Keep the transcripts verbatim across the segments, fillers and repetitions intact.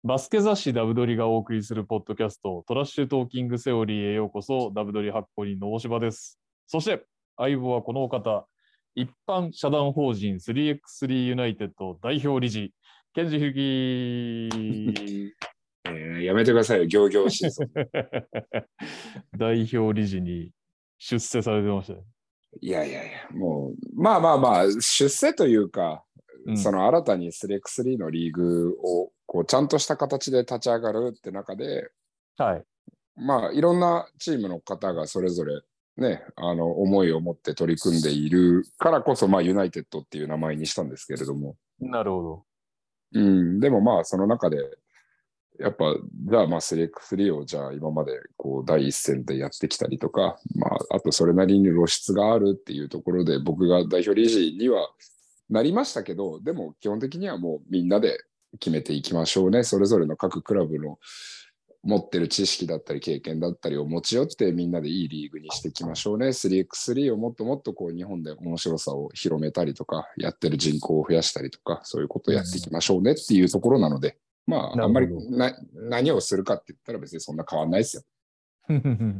バスケ雑誌ダブドリがお送りするポッドキャストトラッシュトーキングセオリーへようこそ。ダブドリ発行人の大柴です。そして相棒はこのお方、一般社団法人 スリーエックススリー ユナイテッド代表理事ケンジヒルキえー、やめてくださいよ、行々しいぞ。 代表理事に出世されてましたね。 いやいやいや、もう、まあまあまあ、出世というか、うん、その新たに スリーエックススリー のリーグをこうちゃんとした形で立ち上がるって中で、 はい。 まあ、いろんなチームの方がそれぞれね、あの、思いを持って取り組んでいるからこそ、まあ、ユナイテッドっていう名前にしたんですけれども。 なるほど。 うん、でもまあ、その中で、やっぱ、じゃあ、まあ、スリーエックススリー を、じゃあ、今まで、こう、第一線でやってきたりとか、まあ、あと、それなりに露出があるっていうところで、僕が代表理事にはなりましたけど、でも、基本的にはもう、みんなで決めていきましょうね。それぞれの各クラブの持ってる知識だったり、経験だったりを持ち寄って、みんなでいいリーグにしていきましょうね。スリーエックススリー をもっともっと、こう、日本で面白さを広めたりとか、やってる人口を増やしたりとか、そういうことをやっていきましょうねっていうところなので、まあ、あんまりな何をするかって言ったら別にそんな変わんないですよ。 うん、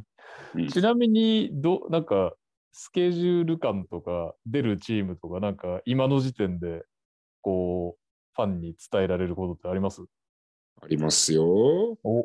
ちなみにど、なんか、スケジュール感とか、出るチームとか、なんか、今の時点で、こう、ファンに伝えられることってあります？ ありますよ。お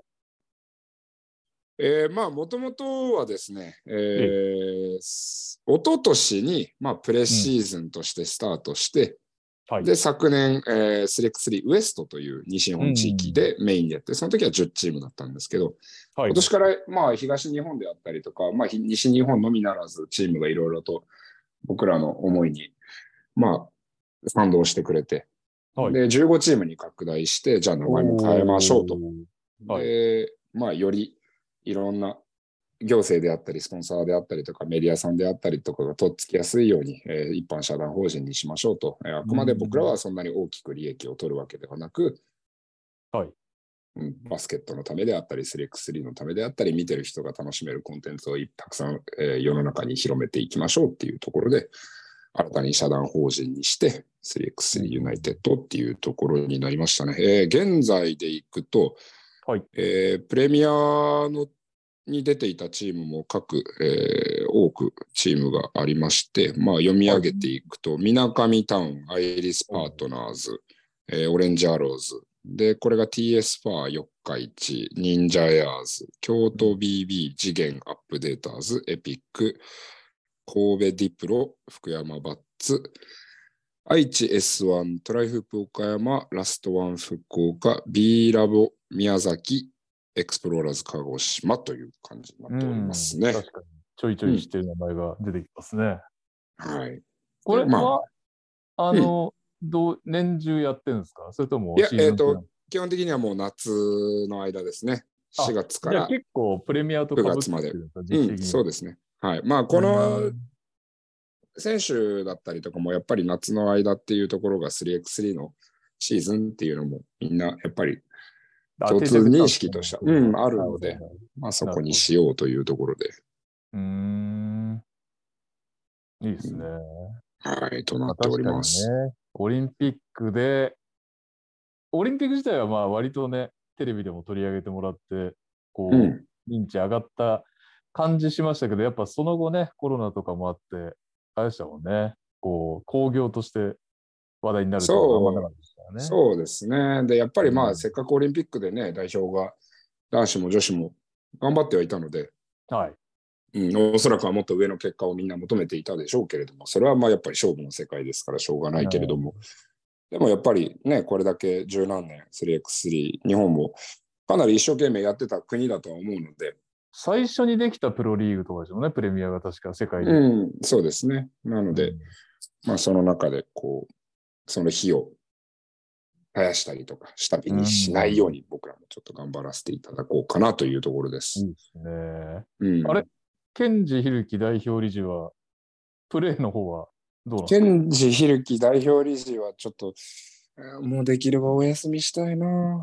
えー、まあ、もともとはですね、えー、一昨年に、まあ、プレシーズンとしてスタートして、うんはい、で、昨年、えー、スリーエックススリーウエストという西日本地域でメインでやって、うん、その時はじゅうチームだったんですけど、はい、今年から、まあ、東日本であったりとか、まあ、西日本のみならず、チームがいろいろと僕らの思いに、まあ、賛同してくれて、はい、で、じゅうごチームに拡大して、じゃあ名前も変えましょうと。で、はい、まあ、よりいろんな行政であったり、スポンサーであったりとか、メディアさんであったりとかがとっつきやすいように、えー、一般社団法人にしましょうと。えー、あくまで僕らはそんなに大きく利益を取るわけではなく、はい、うん、バスケットのためであったり、スリーエックススリーのためであったり、見てる人が楽しめるコンテンツをたくさん、えー、世の中に広めていきましょうっていうところで、新たに社団法人にして、スリーエックススリーユナイテッドっていうところになりましたね。えー、現在でいくと、はいえー、プレミアのに出ていたチームも各、えー、多くチームがありまして、まあ、読み上げていくと、みなかみタウン、アイリスパートナーズ、えー、オレンジアローズ、で、これが ティーエス ファー四日市、忍者エアーズ、京都 ビービー、次元アップデーターズ、エピック、神戸ディプロ、福山バッツ、愛知 エスワン、トライフープ岡山、ラストワン福岡、B ラボ宮崎、エクスプローラーズ鹿児島という感じになっておりますね。 確かに。ちょいちょい知ってる名前が出てきますね。 うん、はい。 これは、まあ、あの、うん、どう、年中やってるんですか？それともいや、えっと、基本的にはもう夏の間ですね。しがつから結構プレミアとくがつまで。うん、そうですね。はい。まあ、この選手だったりとかも、やっぱり夏の間っていうところが スリーエックススリー のシーズンっていうのもみんなやっぱり共通認識としては、うん、あるので、まあそこにしようというところで。 うーん。いいですね。 はい、となっております。 まあ、ね、オリンピックで、オリンピック自体はまあ割とね、テレビでも取り上げてもらって、こう、うん、認知上がった感じしましたけど、やっぱその後ね、コロナとかもあって、あれでしたもんね、こう、興行として話題になるっていうのはあんまなかったですからね。 そうですね。で、やっぱりまあ、うん、せっかくオリンピックでね、代表が男子も女子も頑張ってはいたので、 はい。 うん、おそらくはもっと上の結果をみんな求めていたでしょうけれども、それはまあやっぱり勝負の世界ですからしょうがないけれども、でもやっぱりね、これだけ十何年 スリーエックススリー、日本もかなり一生懸命やってた国だとは思うので。 最初にできたプロリーグとかですよね、プレミアが確か世界で。 うん、そうですね。なので、うん、まあその中でこう、その火を絶やしたりとか、下火にしないように僕らもちょっと頑張らせていただこうかなというところです。 いいですね。うん、あれ、ケンジヒルキ代表理事は、プレーの方はどうなんですか？ ケンジヒルキ代表理事はちょっと、もうできればお休みしたいな。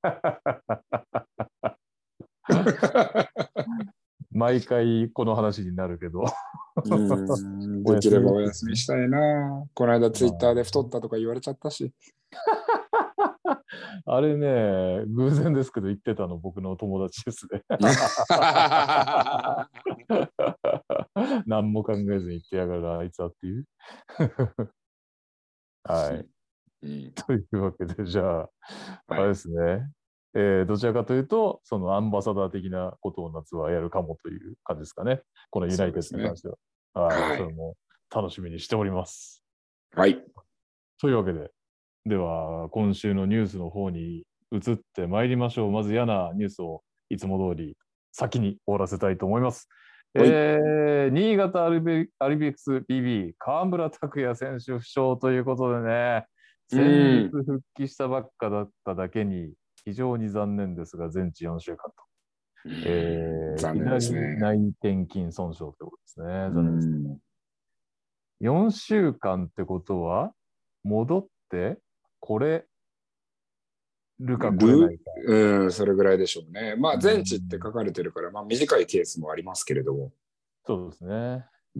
毎回この話になるけどうんできればお休みしたいな。この間ツイッターで太ったとか言われちゃったし。 あれね、偶然ですけど言ってたの僕の友達ですね。何も考えずに言ってやがるあいつはっていう。はい。うん、というわけで、じゃあ、あれですね。はい、えー、どちらかというと、そのアンバサダー的なことを夏はやるかもという感じですかね。このユナイテッドに関しては。はい、はい。それも楽しみにしております。 はい。 というわけで、では、今週のニュースの方に移ってまいりましょう。まず嫌なニュースをいつも通り先に終わらせたいと思います。えー、新潟アルビアルビレックス ピービー、河村拓哉選手負傷ということでね、先日復帰したばっかだっただけに、非常に残念ですが、全治よんしゅうかんと。えー、 残念ですね。 左内転筋損傷ということですね。残念ですね。よんしゅうかんってことは、戻ってこれるかこれないか。 うん、それぐらいでしょうね。まあ、全治って書かれてるから、まあ、短いケースもありますけれども。 そうですね。 うん。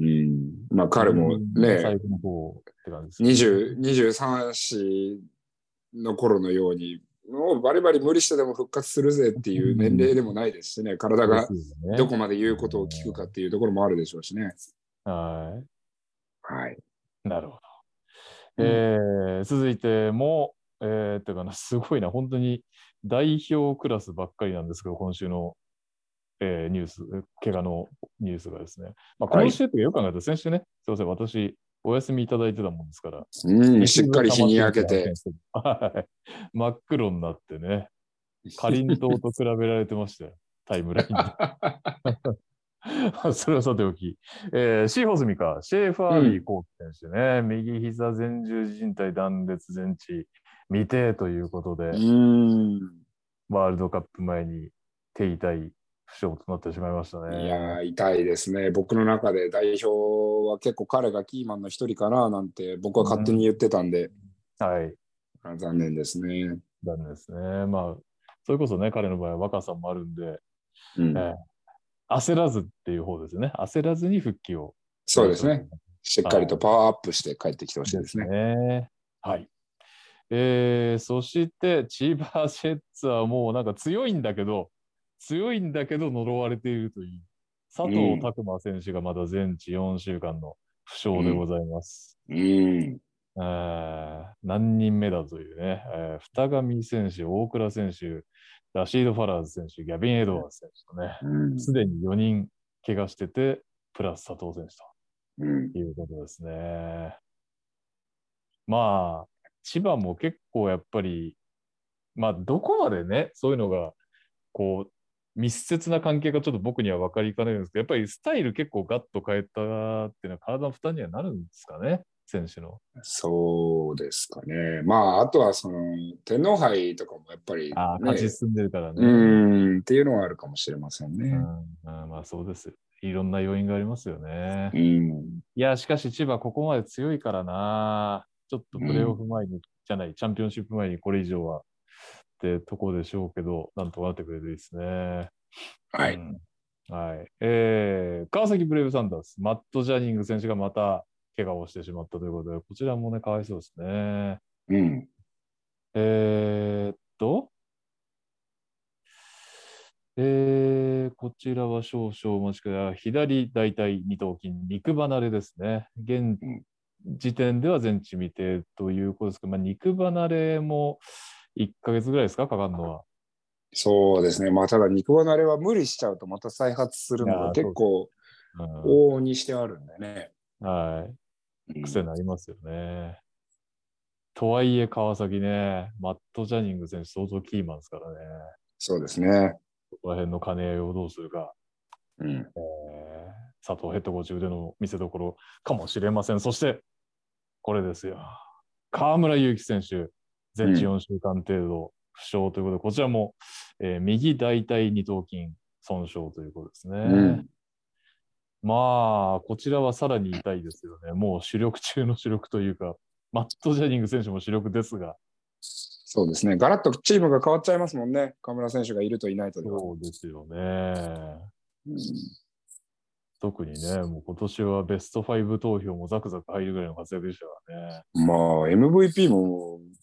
まあ、彼もね、 最後の方って感じですね。にじゅうさん歳の頃のように、もうバリバリ無理してでも復活するぜっていう年齢でもないですしね、体がどこまで言うことを聞くかっていうところもあるでしょうしね。 はい。 はい。 なるほど。えー、続いても、えー、っていうかな、すごいな、本当に代表クラスばっかりなんですけど、今週の、えー、ニュース、怪我のニュースがですね。まあ、今週ってよく考えたら、先週ね、すいません、私、お休みいただいてたもんですから、 うん、しっかり日に焼けて。 真っ黒になってね、かりんとうと比べられてましたよ、タイムラインで。それはさておき、えー、シーホスミカ、シェーファーリー・コーク選手ね、うん、右膝前十字靭帯断裂全治未定ということで、 うんワールドカップ前に手痛い負傷となってしまいましたね。 いやー、痛いですね。僕の中で代表は結構彼がキーマンの一人かななんて僕は勝手に言ってたんで、 うん、はい。 残念ですね。 残念ですね。まあ、それこそね、彼の場合は若さもあるんで、うんえー焦らずっていう方ですね。焦らずに復帰を。 そうですね。しっかりとパワーアップして帰ってきてほしいですね。 ですね。はい。えー、そして千葉ジェッツはもうなんか強いんだけど、強いんだけど呪われているという佐藤拓磨選手がまだ全治よんしゅうかんの負傷でございます。うんうん何人目だというね、えー、二上選手、大倉選手、ラシード・ファラーズ選手、ギャビン・エドワーズ選手とね、すで、うん、によにん怪我してて、プラス佐藤選手ということですね。うん、まあ、千葉も結構やっぱり、まあ、どこまでね、そういうのが、こう、密接な関係がちょっと僕には分かりかねるんですけど、やっぱりスタイル結構ガッと変えたっていうのは体の負担にはなるんですかね、選手の。 そうですかね。まあ、あとはその、天皇杯とかもやっぱり、ね、 ああ、勝ち進んでるからね。 うん、っていうのはあるかもしれませんね。 うん、まあそうです。いろんな要因がありますよね。 うん、 いや、しかし千葉ここまで強いからな。ちょっとプレーオフ前に、うん、じゃない、チャンピオンシップ前にこれ以上はってとこでしょうけど、なんとかなってくれるといいですね。 はい。 うんはい。えー、川崎ブレイブサンダース、マット・ジャニング選手がまた怪我をしてしまったということで、こちらもね、かわいそうですね。 うん。 えー、っと、えー、こちらは少々お待ちください。左大腿二頭筋、肉離れですね。現時点では全治未定ということですけど、まあ、肉離れもいっかげつぐらいですか、かかるのは。 そうですね。まあ、ただ肉離れは無理しちゃうとまた再発するのが結構往々にしてあるんでね。 うん、はい。癖になりますよね。うん、とはいえ、川崎ね、マット・ジャニング選手相当キーマンですからね。 そうですね。 ここら辺の兼ね合いをどうするか。 うんえー、 佐藤ヘッドコーチ腕の見せ所かもしれません。そして、これですよ。河村勇輝選手、全治よんしゅうかん程度負傷ということで、うん、こちらも、えー、右大腿二頭筋損傷ということですね。うん、まあ、こちらはさらに痛いですよね。もう主力中の主力というか、マット・ジャニング選手も主力ですが。 そうですね。ガラッとチームが変わっちゃいますもんね。河村選手がいるといないとでは。 そうですよね。うん特にね、もう今年はベストファイブ投票もザクザク入るぐらいの活躍でしたからね。 まあ、エムブイピー も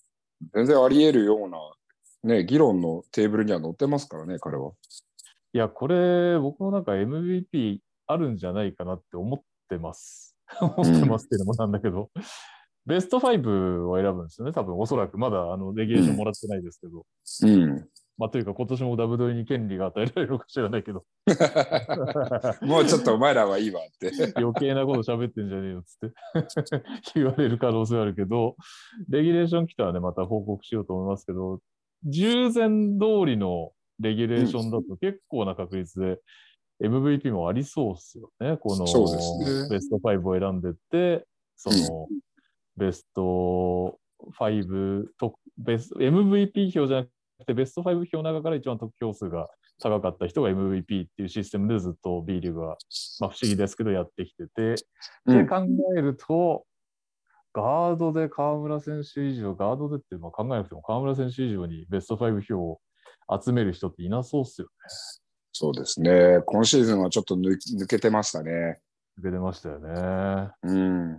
全然あり得るような、ね、議論のテーブルには載ってますからね、彼は。 いや、これ、僕もなんか エムブイピー あるんじゃないかなって思ってます。思ってますっていうのもなんだけど、ベストファイブを選ぶんですよね、多分、おそらく。まだ、あの、レギュレーションもらってないですけど。 うん。 まあ、というか、今年もダブドリに権利が与えられるのか知らないけど。 もうちょっとお前らはいいわって。 余計なこと喋ってんじゃねえよっつって言われる可能性はあるけど、レギュレーション来たらね、また報告しようと思いますけど、従前通りのレギュレーションだと結構な確率で エムブイピー もありそうっすよね。こそうですのね。 ベストファイブを選んでって、そのベストファイブと、ベスト、エムブイピー 票じゃなくてベストファイブ票の中から一番得票数が高かった人が エムブイピー っていうシステムでずっと B リーグは、まあ、不思議ですけどやってきてて、 うん、 で考えると、ガードで河村選手以上、ガードでって、まあ、考えなくても河村選手以上にベストファイブ票を集める人っていなそうっすよね。 そうですね。今シーズンはちょっと抜抜けてましたね。 抜けてましたよね。 うん。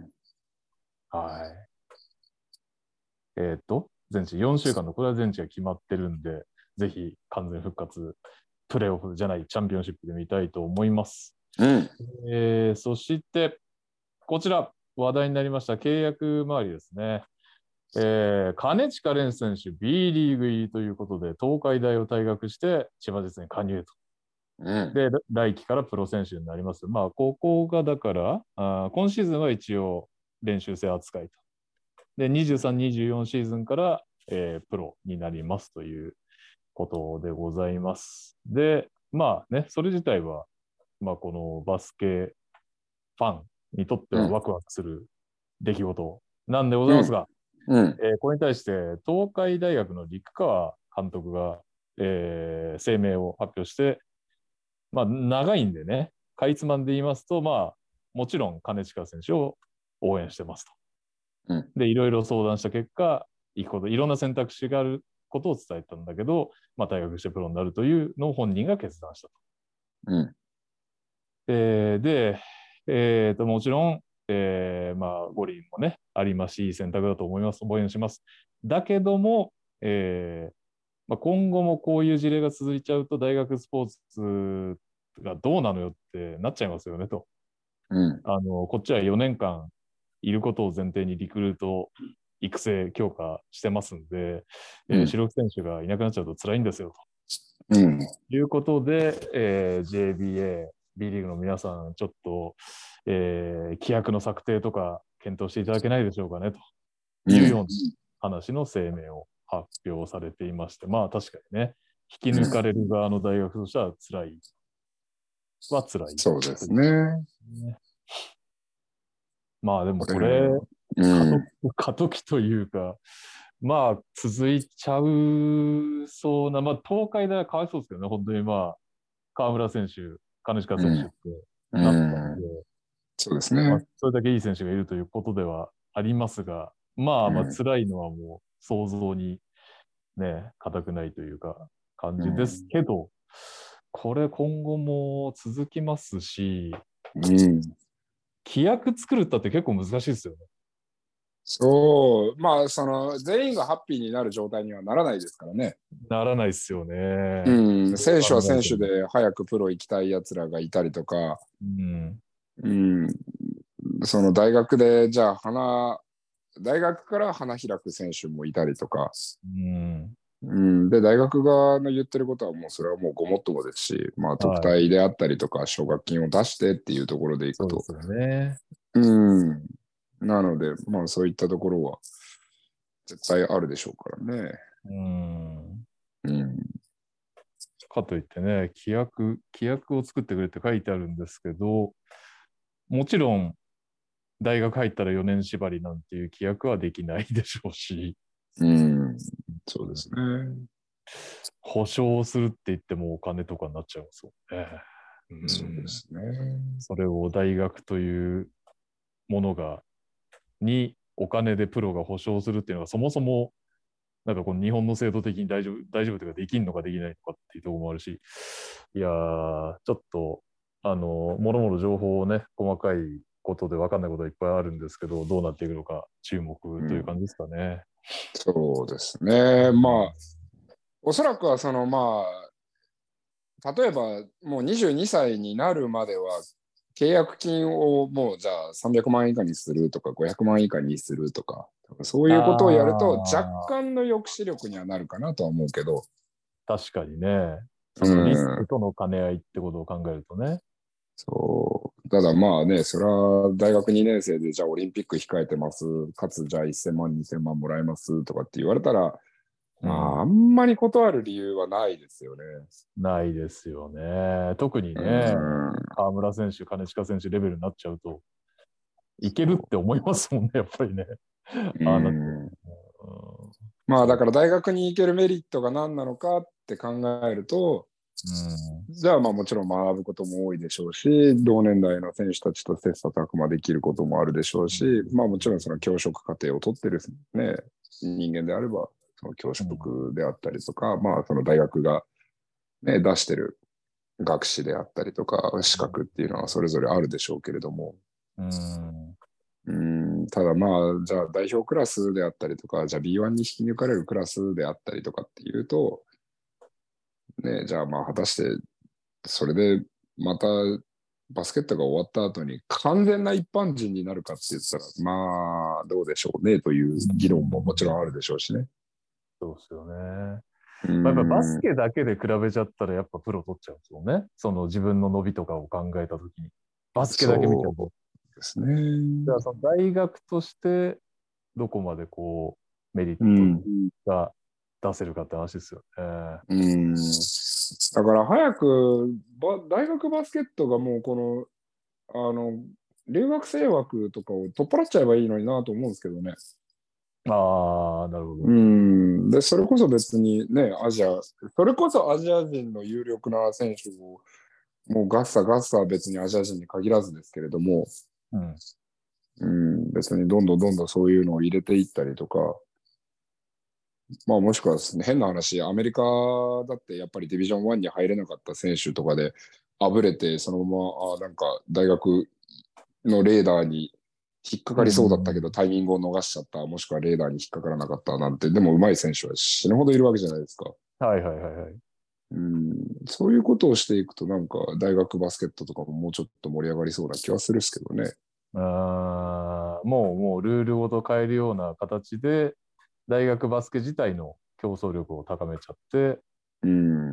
はい。えっ、と、全治よんしゅうかんの、これは全治が決まってるんで、ぜひ完全復活、プレーオフじゃないチャンピオンシップで見たいと思います。 うん。 えー、そして、こちら、話題になりました契約周りですね。えー、金近蓮選手 B リーグ入りということで、東海大を退学して千葉ジェッツに加入と。 うん、 で、来季からプロ選手になります。まあ、ここがだからあ、今シーズンは一応練習生扱いと。で、にじゅうさん、にじゅうよんシーズンから、えー、プロになりますということでございます。で、まあね、それ自体は、まあ、このバスケファンにとってはワクワクする出来事なんでございますが、 うんうん、 えー、これに対して東海大学の陸川監督が、えー、声明を発表して、まあ、長いんでね、かいつまんで言いますと、まあ、もちろん金近選手を応援してますと。 うん、 で、いろいろ相談した結果、いくこと、いろんな選択肢があることを伝えたんだけど、まあ、退学してプロになるというのを本人が決断したと。 うん、 えー、で、えー、ともちろん、えー、まあ、五輪もね、ありますし、いい選択だと思います。応援します。だけども、えーまあ、今後もこういう事例が続いちゃうと、大学スポーツがどうなのよってなっちゃいますよねと。 うん、 あのこっちはよねんかんいることを前提にリクルート育成強化してますんで、 うん、 えー主力選手がいなくなっちゃうと辛いんですようん、 ということで、えー、ジェイビーエー、B リーグの皆さん、ちょっと、えー規約の策定とか検討していただけないでしょうかねというような話の声明を発表されていまして、まあ確かにね、引き抜かれる側の大学としては辛いは辛い。 そうですね。 まあでもこれ、過渡過渡期というか、まあ続いちゃうそうな、まあ東海大はかわいそうですけどね、本当にまあ、河村選手、金近選手ってなったんで、 そうですまあね。 それだけいい選手がいるということではありますが、まあまあ辛いのはもう想像にね、固くないというか感じですけど、これ今後も続きますし、 うん、 規約作るったって結構難しいですよね。 そう、まあ、その、全員がハッピーになる状態にはならないですからね。 ならないですよね。 うん、 どう選手は考えても。 選手で早くプロ行きたいやつらがいたりとか、 うん。 うん、その大学で、じゃあ、花、大学から花開く選手もいたりとか、 うん。 うん、で、大学側の言ってることはもうそれはもうごもっともですし、まあ、特はい。 待であったりとか、奨学金を出してっていうところでいくと、 そうですよね。 うん、なので、まあ、そういったところは絶対あるでしょうからね。 うん。 うん。 かといってね、規約、規約を作ってくれって書いてあるんですけど、もちろん大学入ったらよねん縛りなんていう規約はできないでしょうし、 うん、そうですね。 保証するって言ってもお金とかになっちゃいますもんね。うん、 そうですね。 それを大学というものが、にお金でプロが保証するっていうのがそもそもなんかこの日本の制度的に大丈夫、大丈夫というかできんのかできないのかっていうところもあるし、いやー、ちょっと、あの、もろもろ情報をね、細かいことで分かんないことがいっぱいあるんですけど、どうなっていくのか注目という感じですかね。 そうですね。まあ、おそらくはそのまあ、例えばもうにじゅうにさいになるまでは、契約金をもうじゃあさんびゃくまん以下にするとか、ごひゃくまん以下にするとか、そういうことをやると若あ干の抑止力にはなるかなとは思うけど。 確かにね。そのリスうん。 クとの兼ね合いってことを考えるとね。 そう。ただまあね、それは大学にねん生でじゃあオリンピック控えてます。かつじゃあせんまん、にせんまんもらえますとかって言われたら、 うん、 まああんまり断る理由はないですよね。 ないですよね。特にうね、 ん。 河村選手、金近選手レベルになっちゃうと、いけるって思いますもんね、やっぱりね。 うああなっちゃう。 ん。 うん、 まあだそう。 から大学に行けるメリットが何なのかって考えると、 うん。 じゃあまあもちろん学ぶことも多いでしょうし、同年代の選手たちと切磋琢磨できることもあるでしょうし、まあもちろんその教職課程を取ってる、ね、人間であれば、その教職であったりとか、まあその大学が、ね、出してる学士であったりとか、資格っていうのはそれぞれあるでしょうけれども、 うん。 うん、ただまあ、じゃあ代表クラスであったりとか、じゃあ ビーワン に引き抜かれるクラスであったりとかっていうと、ね、じゃあまあ果たしてそれでまたバスケットが終わった後に完全な一般人になるかって言ったら、まあどうでしょうねという議論ももちろんあるでしょうしね。 そうですよね。 うまあ、やっぱバスん、 ケだけで比べちゃったらやっぱプロ取っちゃうんですよね。その自分の伸びとかを考えたときに。バスケだけ見ちゃうそうと。 ですね。 じゃあその大学としてどこまでこうメリットうん、 が出せるかって話ですよね。 うん。だから早くば大学バスケットがもうこの、あの、留学生枠とかを取っ払っちゃえばいいのになと思うんですけどね。 ああ、なるほうど。 ん。で、それこそ別にね、アジア、それこそアジア人の有力な選手を、もうガッサガッサは別にアジア人に限らずですけれども、 うん。 うん、別にどんどんどんどんそういうのを入れていったりとか、まあもしくはですね、変な話、アメリカだってやっぱりディビジョンワンに入れなかった選手とかで、あぶれて、そのまま、あなんか大学のレーダーに引っかかりそうだったけど、タイミングを逃しちゃった、もしくはレーダーに引っかからなかったなんて、でも上手い選手は死ぬほどいるわけじゃないですか。 はいはいはいはい。 うん、そういうことをしていくと、なんか大学バスケットとかももうちょっと盛り上がりそうな気はするんですけどね。 あーもうもうルールごと変えるような形で大学バスケ自体の競争力を高めちゃって、 うん、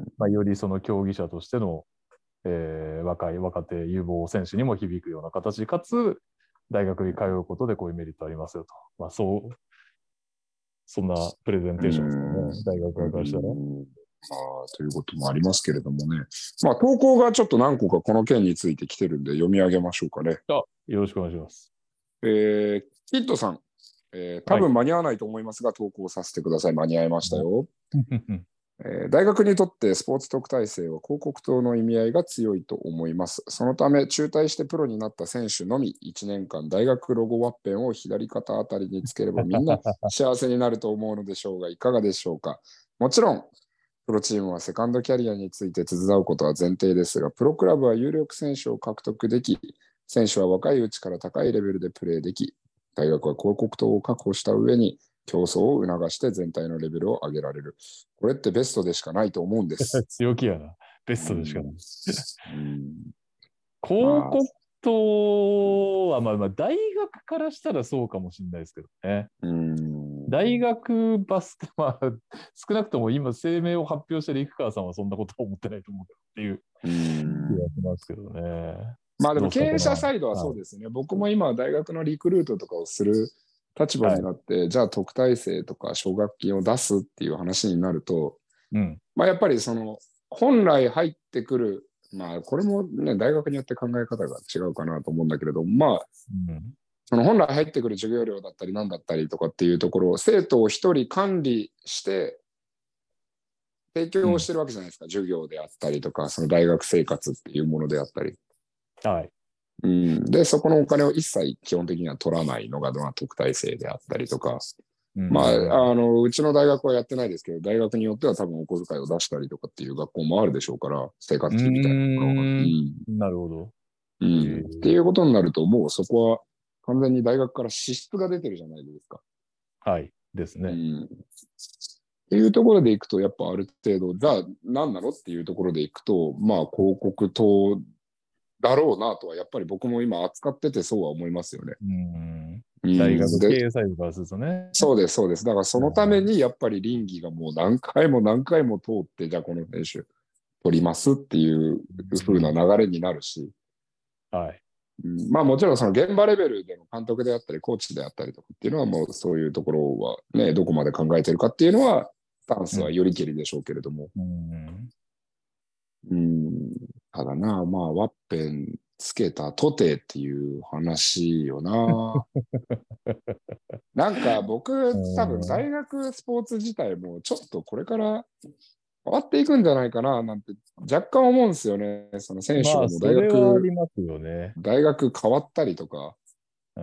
まあ、よりその競技者としての、えー若い若手有望選手にも響くような形かつ大学に通うことでこういうメリットありますよと、まあ、そうそんなプレゼンうテーションですかん、 ね、大学側からしたら。 うん、まあ、ということもありますけれどもね。まあ、投稿がちょっと何個かこの件について来てるんで読み上げましょうかね。 あ、よろしくお願いします。 えー、キッドさん、えー、多はい。 分間に合わないと思いますが、投稿させてください。間に合いましたよ。 はえー大学にとってスポーツ特待生は広告塔の意味合いが強いと思います。そのため、中退してプロになった選手のみ、いちねんかん大学ロゴワッペンを左肩あたりにつければみんな幸せになると思うのでしょうが、いかがでしょうか。もちろん、プロチームはセカンドキャリアについて手伝うことは前提ですが、プロクラブは有力選手を獲得でき、選手は若いうちから高いレベルでプレーでき、大学は広告塔を確保した上に、競争を促して全体のレベルを上げられる。これってベストでしかないと思うんです。 強気やな。ベストでしかない。 うんうんまあ、 広告とは、まあまあ、大学からしたらそうかもしれないですけどね。 うん大学バスケ、まあ、少なくとも今声明を発表してる生川さんはそんなことは思ってないと思うっていううん気がしますけどね。 まあでも経どうですか、こ営者サイドはの、はい。 そうですね。僕も今大学のリクルートとかをする立場はい。 になって、じゃあ特待生とか奨学金を出すっていう話になると、 うん。 まあやっぱりその本来入ってくる、まあこれもね、大学によって考え方が違うかなと思うんだけれども、まあうん。 その本来入ってくる授業料だったり何だったりとかっていうところを生徒を一人管理して提うん。 供してるわけじゃないですか。授業であったりとか、その大学生活っていうものであったり。 はい。 うん、で、そこのお金を一切基本的には取らないのが、まあ、特待生であったりとか、 うまあ、 ん。 あの、うちの大学はやってないですけど、大学によっては多分お小遣いを出したりとかっていう学校もあるでしょうから、生活う費みたいなものが。うーん。 ん。 なるほど。 うえん。っていー、 うことになると、もうそこは完全に大学から支出が出てるじゃないですか。 はい。 ですね。 うん、っていうところでいくと、やっぱある程度、じゃあ何なのっていうところでいくと、まあ広告塔だろうなとは、やっぱり僕も今扱っててそうは思いますよね。 うんうん、 大学で経営サイドからするとね。 そうです、そうです。だからそのためにやっぱり倫理がもう何回も何回も通って、じゃあこの選手取りますっていう風な流れになるし、 はい。 うん、まあもちろんその現場レベルでの監督であったり、コーチであったりとかっていうのはもうそういうところはね、どこまで考えてるかっていうのは、スタンスはよりけりでしょうけれども。 うん。 うん、ただな、まあワッペンつけたとてっていう話よな。なんか僕、多分大学スポーツ自体もちょっとこれから変わっていくんじゃないかななんて若干思うんですよね。その選手まあ、 がもう大それはあり学、 ますよね。 大学変わったりとか、 うん。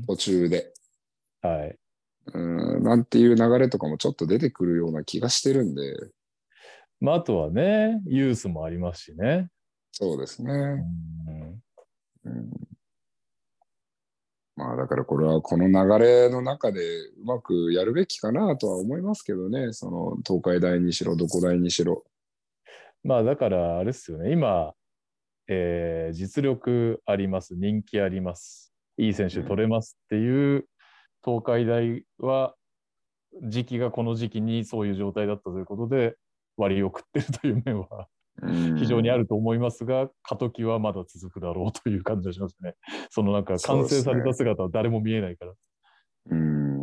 途中で。 はい。 うん、なんていう流れとかもちょっと出てくるような気がしてるんで。 まあ、あとはね、ユースもありますしね。 そうですうね。 ん。 うん、まあだからこれはこの流れの中でうまくやるべきかなとは思いますけどね。その東海大にしろ、どこ大にしろ。 まあ、だから、あれですよね。今、えー実力あります。人気あります。いい選手取れますっていう東海大は、時期がこの時期にそういう状態だったということで、割を食ってるという面はう非常にあん、 ると思いますが、過渡期はまだ続くだろうという感じがしますね。そのなんか完成されたそうですね。 姿は誰も見えないから。 うん、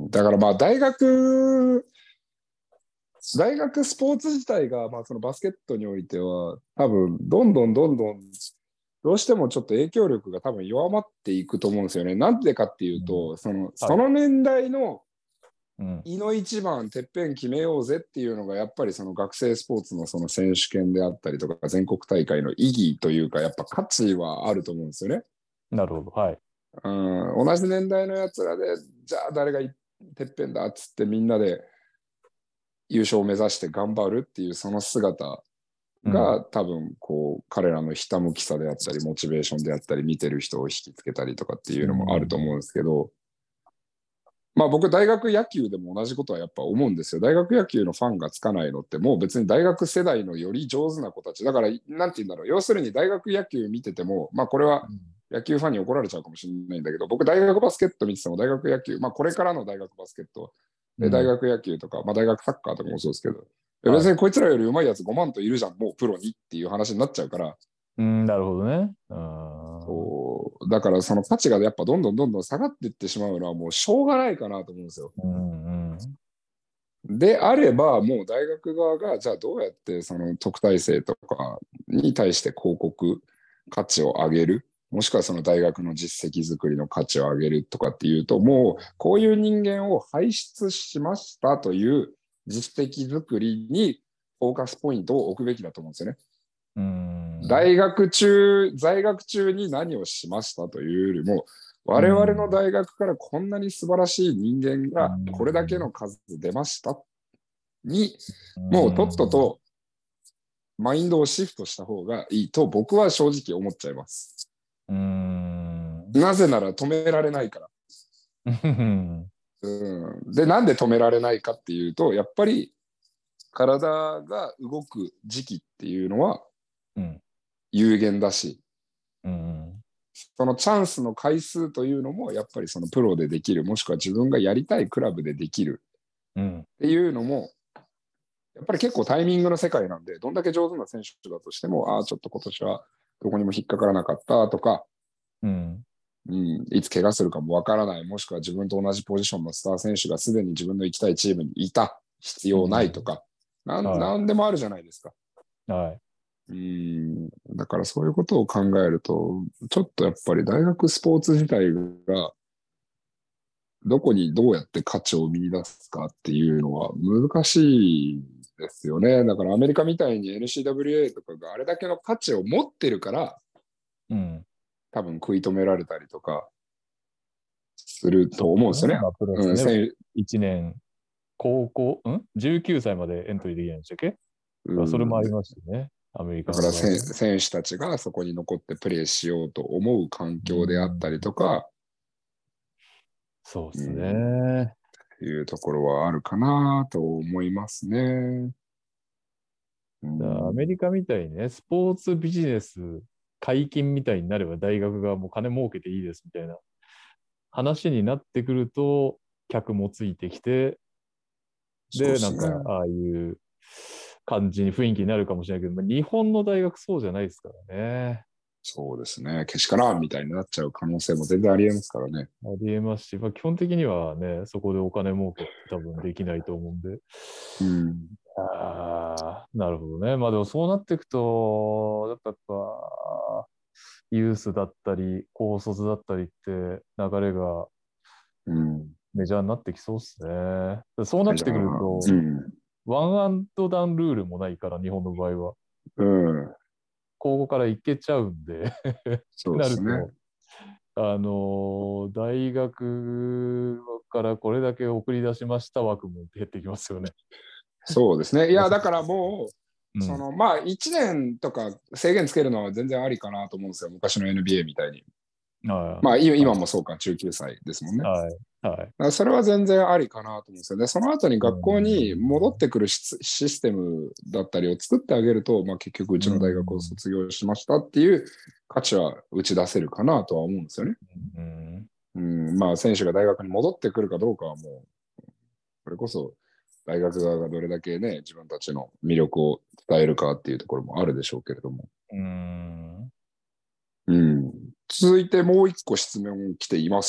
だからまあ大学、大学スポーツ自体が、まあそのバスケットにおいては、多分どんどんどんどん、どうしてもちょっと影響力が多分弱まっていくと思うんですよね。なんでかっていうと、 うん、 その、 はい。 その年代のうん。 いの一番てっぺん決めようぜっていうのがやっぱりその学生スポーツのその選手権であったりとか全国大会の意義というかやっぱ価値はあると思うんですよね。 なるほど。はい。 うん、同じ年代のやつらでじゃあ誰がてっぺんだっつってみんなで優勝を目指して頑張るっていうその姿うん。 が多分こう彼らのひたむきさであったりモチベーションであったり見てる人を引きつけたりとかっていううのもあると思うんん。 ですけど、まあ僕大学野球でも同じことはやっぱ思うんですよ。大学野球のファンがつかないのってもう別に大学世代のより上手な子たち。だからなんて言うんだろう。要するに大学野球見てても、まあこれは野球ファンに怒られちゃうかもしれないんだけど、僕大学バスケット見てても大学野球、まあこれからの大学バスケット、で大うん。 学野球とか、まあ大学サッカーとかもそうですけど、 はい。 別にこいつらより上手いやつごまんといるじゃん、もうプロにっていう話になっちゃうから、 うん、なるほどね。うん。 そうだからその価値がやっぱどんどんどんどん下がっていってしまうのはもうしょうがないかなと思うんですよ。 うん。うん。 であれば、もう大学側が、じゃあどうやってその特待生とかに対して広告価値を上げる、もしくはその大学の実績作りの価値を上げるとかっていうと、もうこういう人間を輩出しましたという実績作りにフォーカスポイントを置くべきだと思うんですよね。 うん。 大学中、在学中に何をしましたというよりも、 う我々のん。 大学からこんなに素晴らしい人間うがこれだけん。 の数出ましたに、 うもうとっとん。 とマインドをシフトした方がいいと僕は正直思っちゃいます。 うん。 なぜなら止められないから。 うん。 うん、で、なんで止められないかっていうと、やっぱり体が動く時期っていうのは有限だし、 うん。 そのチャンスの回数というのもやっぱりそのプロでできる、もしくは自分がやりたいクラブでできるうん。 っていうのも、やっぱり結構タイミングの世界なんで、どんだけ上手な選手だとしても、ああ、ちょっと今年はどこにも引っかからなかったとか、 うん。 うん、いつ怪我するかもわからない、もしくは自分と同じポジションのスター選手がすでに自分の行きたいチームにいた、必要ないとか、なん、 はい。 なんでもあるじゃないですか。 はい。 うん、だからそういうことを考えると、ちょっとやっぱり大学スポーツ自体がどこにどうやって価値を見出すかっていうのは難しいですよね。だからアメリカみたいに エヌシーダブリューエー とかがあれだけの価値を持ってるから、 うん。 多分食い止められたりとかするとそうですね。 思うんですよね。 まあ、プラうん、 スね、 選いちねん、高校、ん ?じゅうきゅう 歳までエントリーできないんでしたっけ？ うそれもありん、 ますしね。アメリカだからの場合は。 選手たちがそこに残ってプレーしようと思う環う境であったりん。 とか、 そうですうん、 ね。 いうところはあるかなと思いますね。 うん、アメリカみたいにね、スポーツビジネス解禁みたいになれば大学がもう金儲けていいですみたいな話になってくると、客もついてきて、で、なんか、ああいう感じに雰囲気になるかもしれないけど、日本の大学そうじゃないですからね。 そうですね。けしからんみたいになっちゃう可能性も全然ありえますからね。 ありえますし、まあ、基本的にはね、そこでお金儲けって多分できないと思うんで。 うん。 ああ、なるほどね。まあでもそうなっていくと、やっぱ、やっぱユースだったり、高卒だったりって流れがメジャーになってきそうですね。そうなってくると、うん、ワンアンドダウンルールもないから、日本の場合は。 うん。 ここから行けちゃうんでそうですね。 なると、あのー、大学からこれだけ送り出しました枠も減ってきますよね。 そうですね。いや、だからもう、うん、そのまあ、いちねんとか制限つけるのは全然ありかなと思うんですよ。昔の エヌビーエー みたいに。あまあ、今もそうか、じゅうきゅうさいですもんね。はいはい、それは全然ありかなと思うんですよね。その後に学校に戻ってくるシステムだったりを作ってあげると、まあ、結局うちの大学を卒業しましたっていう価値は打ち出せるかなとは思うんですよね。うんうん、まあ、選手が大学に戻ってくるかどうかはもう、それこそ大学側がどれだけね、自分たちの魅力を伝えるかっていうところもあるでしょうけれども。うんうん、続いてもう一個質問来ています。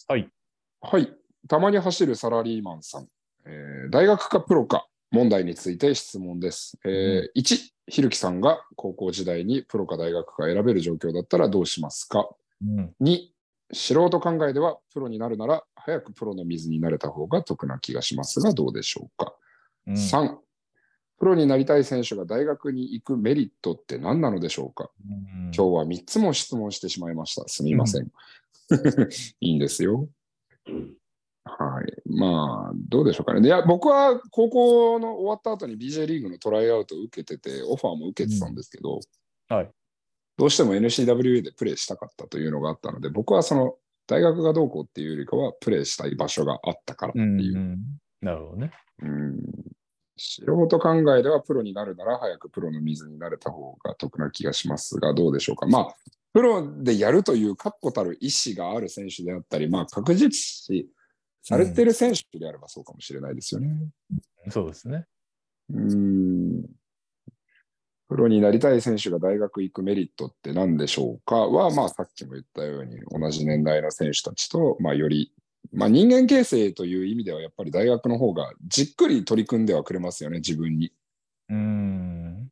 はい。 はい。たまに走るサラリーマンさん。えー、大学かプロか問題について質問です。えーうん、いち、ひるきさんが高校時代にプロか大学か選べる状況だったらどうしますか？うん、に、素人考えではプロになるなら早くプロの水になれた方が得な気がしますがどうでしょうか？うん、さん、プロになりたい選手が大学に行くメリットって何なのでしょうか？うん、今日はみっつも質問してしまいました。すみません。いいんですよ。はい。まあ、どうでしょうかね。いや、僕は高校の終わった後に ビージェー リーグのトライアウトを受けてて、オファーも受けてたんですけど、うん、はい。どうしても エヌシーダブリューエー でプレーしたかったというのがあったので、僕はその大学がどうこうっていうよりかは、プレーしたい場所があったからっていう。うんうん、 なるほどね。 うん素人考えではプロになるなら早くプロの水になれた方が得な気がしますが、どうでしょうか。まあ、プロでやるという確固たる意思がある選手であったり、まあ、確実視されている選手であればそうかもしれないですよね。 うん、そうですね。 うんプロになりたい選手が大学行くメリットって何でしょうかは、まあ、さっきも言ったように同じ年代の選手たちと、まあ、よりまあ、人間形成という意味ではやっぱり大学の方がじっくり取り組んではくれますよね、自分に。うーん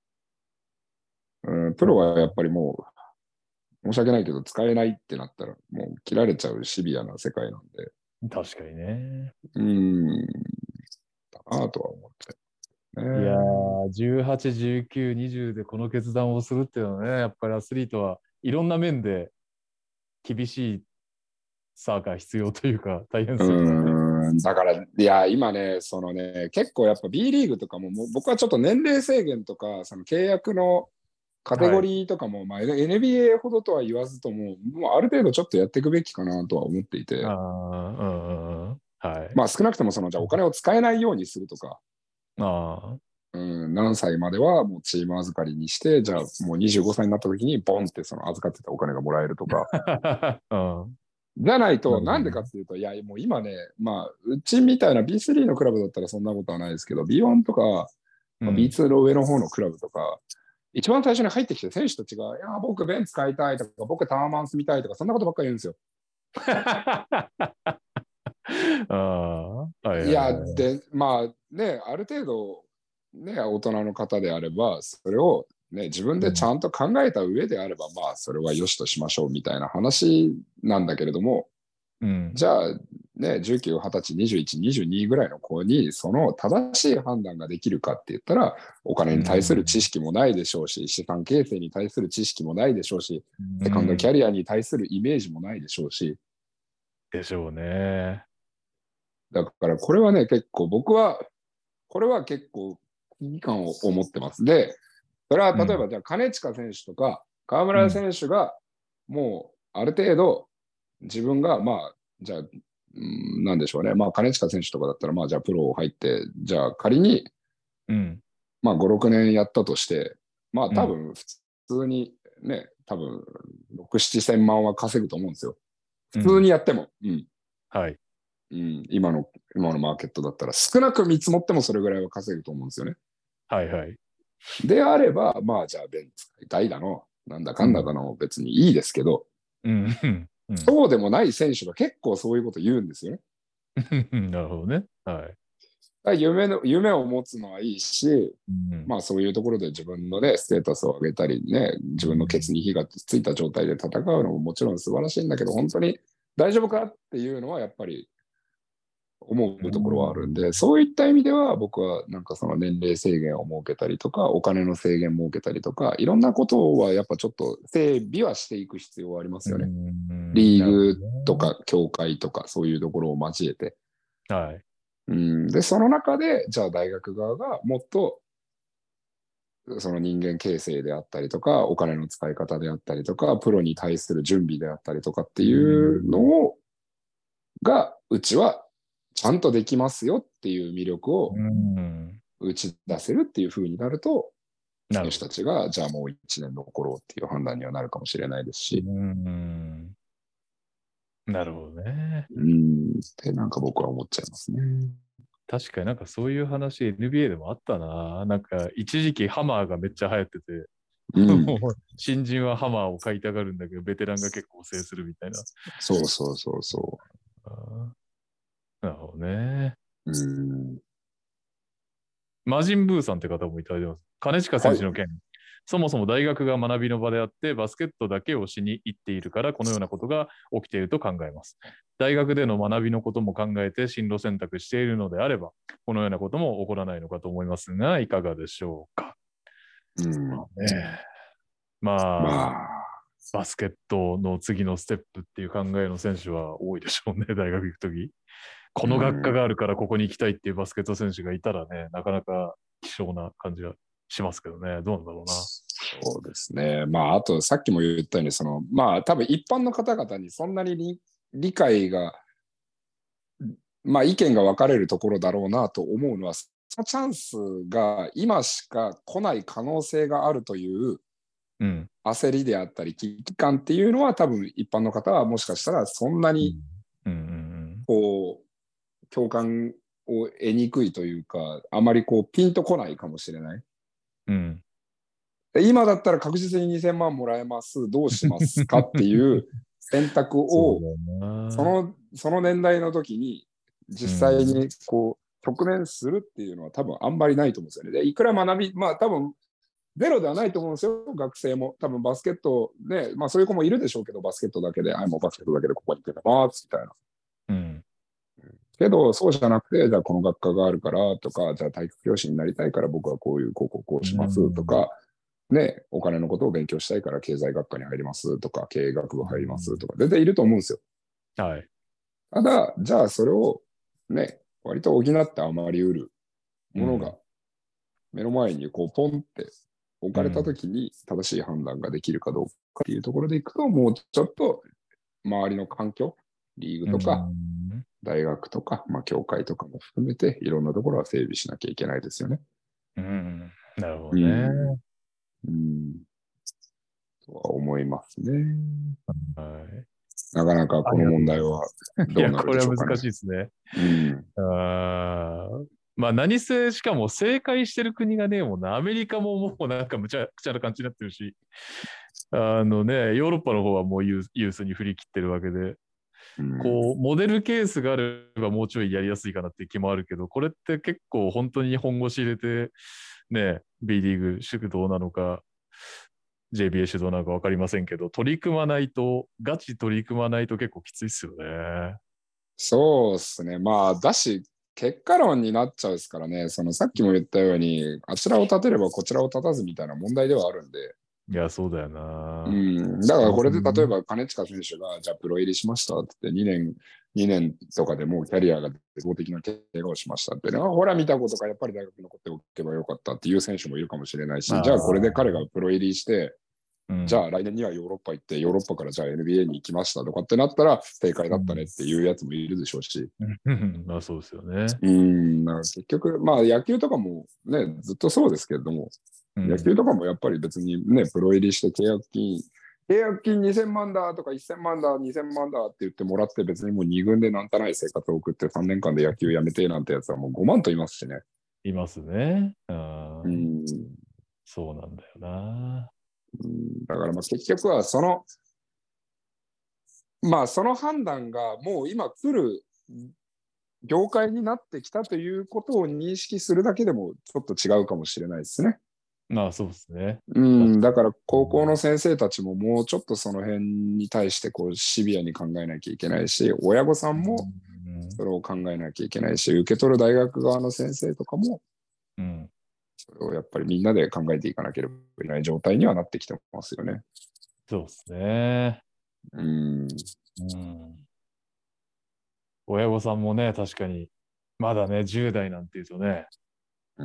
うんプロはやっぱりもう申し訳ないけど使えないってなったらもう切られちゃうシビアな世界なんで。 確かにね。 うーんだなとは思って。 いやー、じゅうはち、じゅうきゅう、にじゅうでこの決断をするっていうのはね、やっぱりアスリートはいろんな面で厳しいさが必要というか、大変ですよね。 うんだから、いや、今ね、そのね、結構やっぱ B リーグとかも、もう僕はちょっと年齢制限とか、その契約のカテゴリーとかも、はい、まあ エヌビーエー ほどとは言わずとも、もうある程度ちょっとやっていくべきかなとは思っていて、あうんはい、まあ少なくともその、じゃあお金を使えないようにするとか、あうん、何歳まではもうチーム預かりにして、じゃあもうにじゅうごさいになった時にボンってその預かってたお金がもらえるとか。うんじゃないと、なんでかっていうと、いや、もう今ね、まあ、うちみたいな ビースリー のクラブだったらそんなことはないですけど、ビーワン とか、まあ、ビーツー の上の方のクラブとか、うん、一番最初に入ってきて選手たちが、いや、僕ベンツ買いたいとか、僕タワーマンス見たいとか、そんなことばっかり言うんですよ。あいや、で、まあね、ある程度、ね、大人の方であれば、それを、ね、自分でちゃんと考えた上であれば、うん、まあ、それは良しとしましょうみたいな話なんだけれども、うん、じゃあ、ね、じゅうきゅう、はたち、にじゅういち、にじゅうにぐらいの子に、その正しい判断ができるかって言ったら、お金に対する知識もないでしょうし、うん、資産形成に対する知識もないでしょうし、うん、セカンドキャリアに対するイメージもないでしょうし。 でしょうね。 だからこれはね、結構僕は、これは結構危機感を持ってます。で、それは例えばじゃあ金近選手とか河村選手がもうある程度自分がまあ、じゃあうん、なんでしょうね。まあ、金近選手とかだったら、まあ、じゃあプロ入って、じゃあ仮に、 うん、 まあ、ご、ろくねんやったとして、まあ、 うん。 多分、普通にね、多分、ろく、ななせん万は稼ぐと思うんですよ。普通うん。 にやっても。うん。 はい。 うん、今の、今のマーケットだったら、少なく見積もってもそれぐらいは稼ぐと思うんですよね。 はいはい。 であれば、まあ、じゃあ、ベンツ買いたいだの、なんだかんだかの別にいいですけど、 うん。うん。うん。 そうでもない選手が結構そういうこと言うんですよね。 なるほどね。はい。 夢の夢を持つのはいいし、 うん。 まあそういうところで自分のね、ステータスを上げたりね、自分のケツに火がついた状態で戦うのももちろん素晴らしいんだけど、本当に大丈夫かっていうのはやっぱり思ううところはあるんで、 ん。 そういった意味では僕はなんかその年齢制限を設けたりとか、お金の制限を設けたりとか、いろんなことはやっぱちょっと整備はしていく必要はありまうすよね。 ん。 リーなるほグとどね。 か協会とかそういうところを交えて。 はい。 うん、で、その中で、じゃあ大学側がもっとその人間形成であったりとか、お金の使い方であったりとか、プロに対する準備であったりとかってういうのん。 を、が、うちはちゃんとできますよっていう魅力をうん。 打ち出せるっていう風になると、選手なるほど。 たちが、じゃあもういちねん残ろうっていう判断にはなるかもしれないですうし、 ん。なるほどね。 うん、ってなんか僕は思っちゃいますね。 確かになんかそういう話 エヌビーエー でもあったな。なんか一時期ハマーがめっちゃ流行ってて、 うん、 新人はハマーを買いたがるんだけど、ベテランが結構制するみたいな。 そうそうそうそあー、なるほどね。 う。うん、 魔人ブーさんって方もいただいてます。金近はい。 選手の件。そもそも大学が学びの場であって、バスケットだけをしに行っているから、このようなことが起きていると考えます。大学での学びのことも考えて進路選択しているのであれば、このようなことも起こらないのかと思いますが、いかがでしょうか。 うん、 ね、まあ、 まあ、 バスケットの次のステップっていう考えの選手は多いでしょうね、大学行くとき。こうの学科ん、 があるからここに行きたいっていうバスケット選手がいたらね、なかなか希少な感じがしますけどね。どうなんだろうな。 そうですね。まあ、あと、さっきも言ったように、その、まあ、多分一般の方々にそんなに理理解が、まあ、意見が分かれるところだろうなと思うのは、そのチャンスが今しか来ない可能性があるといううん。 焦りであったり、危機感っていうのは、多分一般の方はもしかしたらそんなうん。 に、 うん。うん。 こう、共感を得にくいというか、あまりこう、ピンとこないかもしれない。 うん。 で今だったら確実ににせんまんもらえます、どうしますかっていう選択を、 そうだよな。 その、その年代の時にう実際ん。 にこう、直面するっていうのは多分あんまりないと思うんですよね。で、いくら学び、まあ多分、ゼロではないと思うんですよ、学生も。多分バスケットね、まあそういう子もいるでしょうけど、バスケットだけで、あ、もうバスケットだけでここに来てますみたいな。 うん。 けど、そうじゃなくて、じゃあこの学科があるからとか、じゃあ体育教師になりたいから僕はこういう高校こううしますとん。 か、ね、お金のことを勉強したいから経済学科に入りますとか、経営学部入りますとか、全然いると思うんですよ。 はい。 ただ、じゃあそれをね、割と補ってあまり売るうん。 ものが目の前にこうポンって置かれたとうん。 きに正しい判断ができるかどうかっていうところでいくと、もうちょっと周りの環境、リーグうとかん。 大学とか、まあ、協会とかも含めて、いろんなところは整備しなきゃいけないですよね。 うん。なるほどうん。 ね。 うん。とは思いますね。 はい。 なかなかこのありがとう問題はございます。いや、 どうなるこれは難でしょうかね。 しいですね。 うん。 あー、まあ何せ、しかも正解してる国がねえもんな。アメリカももうなんかむちゃくちゃな感じになってるし、あのね、ヨーロッパの方はもうユーユースに振り切ってるわけで、 うん。 こう、モデルケースがあればもうちょいやりやすいかなっていう気もあるけど、これって結構本当に本腰入れて、ね、B リーグ主導なのか、ジェイビーエー 主導なのか分かりませんけど、取り組まないと、ガチ取り組まないと結構きついっすよね。 そうですね。まあ、だし、結果論になっちゃうですからね、そのさっきも言ったように、あちらを立てればこちらを立たずみたいな問題ではあるんで、 いや、そうだような。 ん、だかそらこれでもそもね。 例えば金近選手が、じゃあプロ入りしましたって言って、にねん、にねんとかでもうキャリアが絶望的な怪我をしましたってね、あほら見たことか、やっぱり大学に残っておけばよかったっていう選手もいるかもしれないし、じゃあこれで彼があプロ入りして、 うん、じゃあ来年にはヨーロッパ行って、ヨーロッパからじゃあ エヌビーエー に行きましたとかってなったら、正解だったねっていうやつもいるでしょうし。 まあそうですよね。 うん、結局、まあ野球とかもね、ずっとそうですけれども、うん、野球とかもやっぱり別にね、プロ入りして契約金、契約金にせんまんだとかいっせんまんだ、にせんまんだって言ってもらって別にもうに軍でなんたない生活を送ってさんねんかんで野球やめてなんてやつはもうごまんといますしね。 いますね。 うん、 そうなんだよな。 うん、だからまあ結局はその、まあその判断がもう今来る業界になってきたということを認識するだけでもちょっと違うかもしれないですね。 まあそうですね。 うん、だから高校の先生たちももうちょっとその辺に対してこうシビアに考えなきゃいけないし、親御さんもそれを考えなきゃいけないし、受け取る大学側の先生とかも、それをやっぱりみんなで考えていかなければいけない状態にはなってきてますよね。 そうですね。 うん。うん親御さんもね、確かに、まだね、じゅう代なんていうとね、 うん、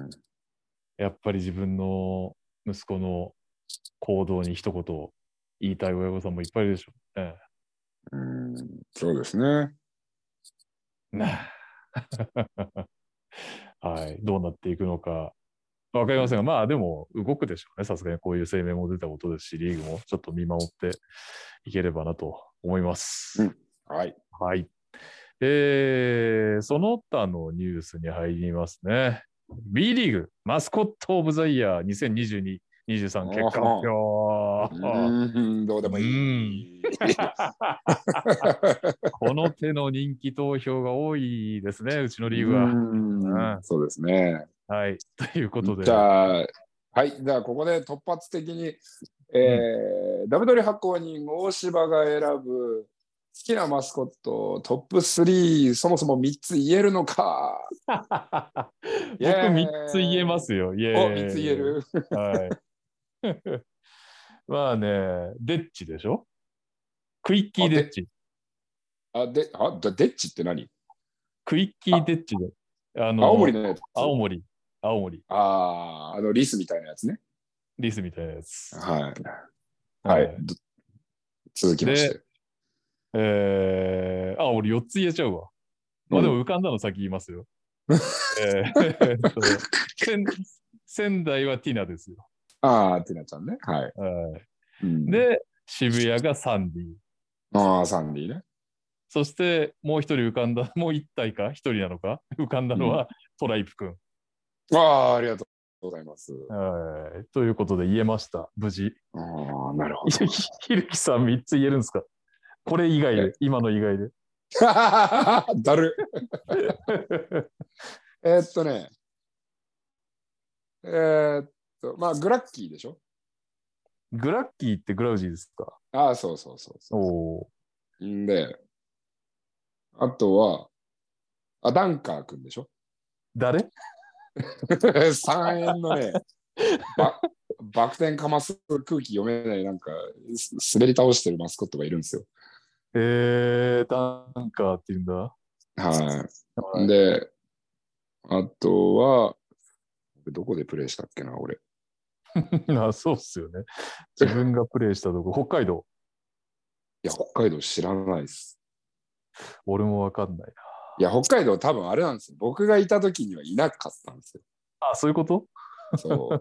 やっぱり自分の息子の行動に一言言いたい親御さんもいっぱいいるでしょうね。 うん、そうですね。 はい、どうなっていくのかわかりませんが、まあでも動くでしょうね。さすがにこういう声明も出たことですし、リーグもちょっと見守っていければなと思います。 うん、はい。 はい。えー、その他のニュースに入りますね。B リーグマスコットオブザイヤーにせんにじゅうに、にじゅうさん結果発表。 うん、どうでもいい。 この手の人気投票が多いですね、うちのリーグは。 うん、そうですね。 はい。ということで。 じゃあ、はい。じゃあ、ここで突発的に、えー、ダブドリ発行人大柴が選ぶ好きなマスコットトップスリー、そもそもみっつ言えるのか。 僕みっつ言えますよ。イエーイ。 お、みっつ言える。 はい。まあね、デッチでしょ？クイッキーデッチ。 あ、で、あ、デッチって何？ クイッキーデッチで。あの、 青森のやつ。 青森。青森。 ああ、あのリスみたいなやつね。 リスみたいなやつ。 はい。はい。はい、続きまして。 えー、あ、俺よっつ言えちゃうわ。まあでも浮かんだの先言いますよ。えー、と仙, 仙台はティナですよ。 ああ、ティナちゃんね。はい。 はいうん、で、渋谷がサンディ。 ああ、サンディね。 そしてもう一人浮かんだ、もう一体か、一人なのか、浮かんだのは、うん、トライプくん。 ああ、ありがとうございます。 はい。ということで言えました、無事。 ああ、なるほど。 ひるきさんみっつ言えるんですか？これ以外で、今の以外で。 だる。えっとね。えー、っと、まあ、グラッキーでしょ？ グラッキーってグラウジーですか？ ああ、そうそうそうそう。おんで、あとは、あ、ダンカーくんでしょ？ 誰？ さんえんのね、ババク転かます空気読めない、なんか、滑り倒してるマスコットがいるんですよ。 えー、ダンカーって言うんだ。はい。 はい、で、あとは、どこでプレイしたっけな、俺。 あ、そうっすよね。自分がプレイしたとこ、北海道。 いや、北海道知らないです。 俺もわかんないな。 いや、北海道多分あれなんですよ。僕がいた時にはいなかったんですよ。 あ、そういうこと？ そう。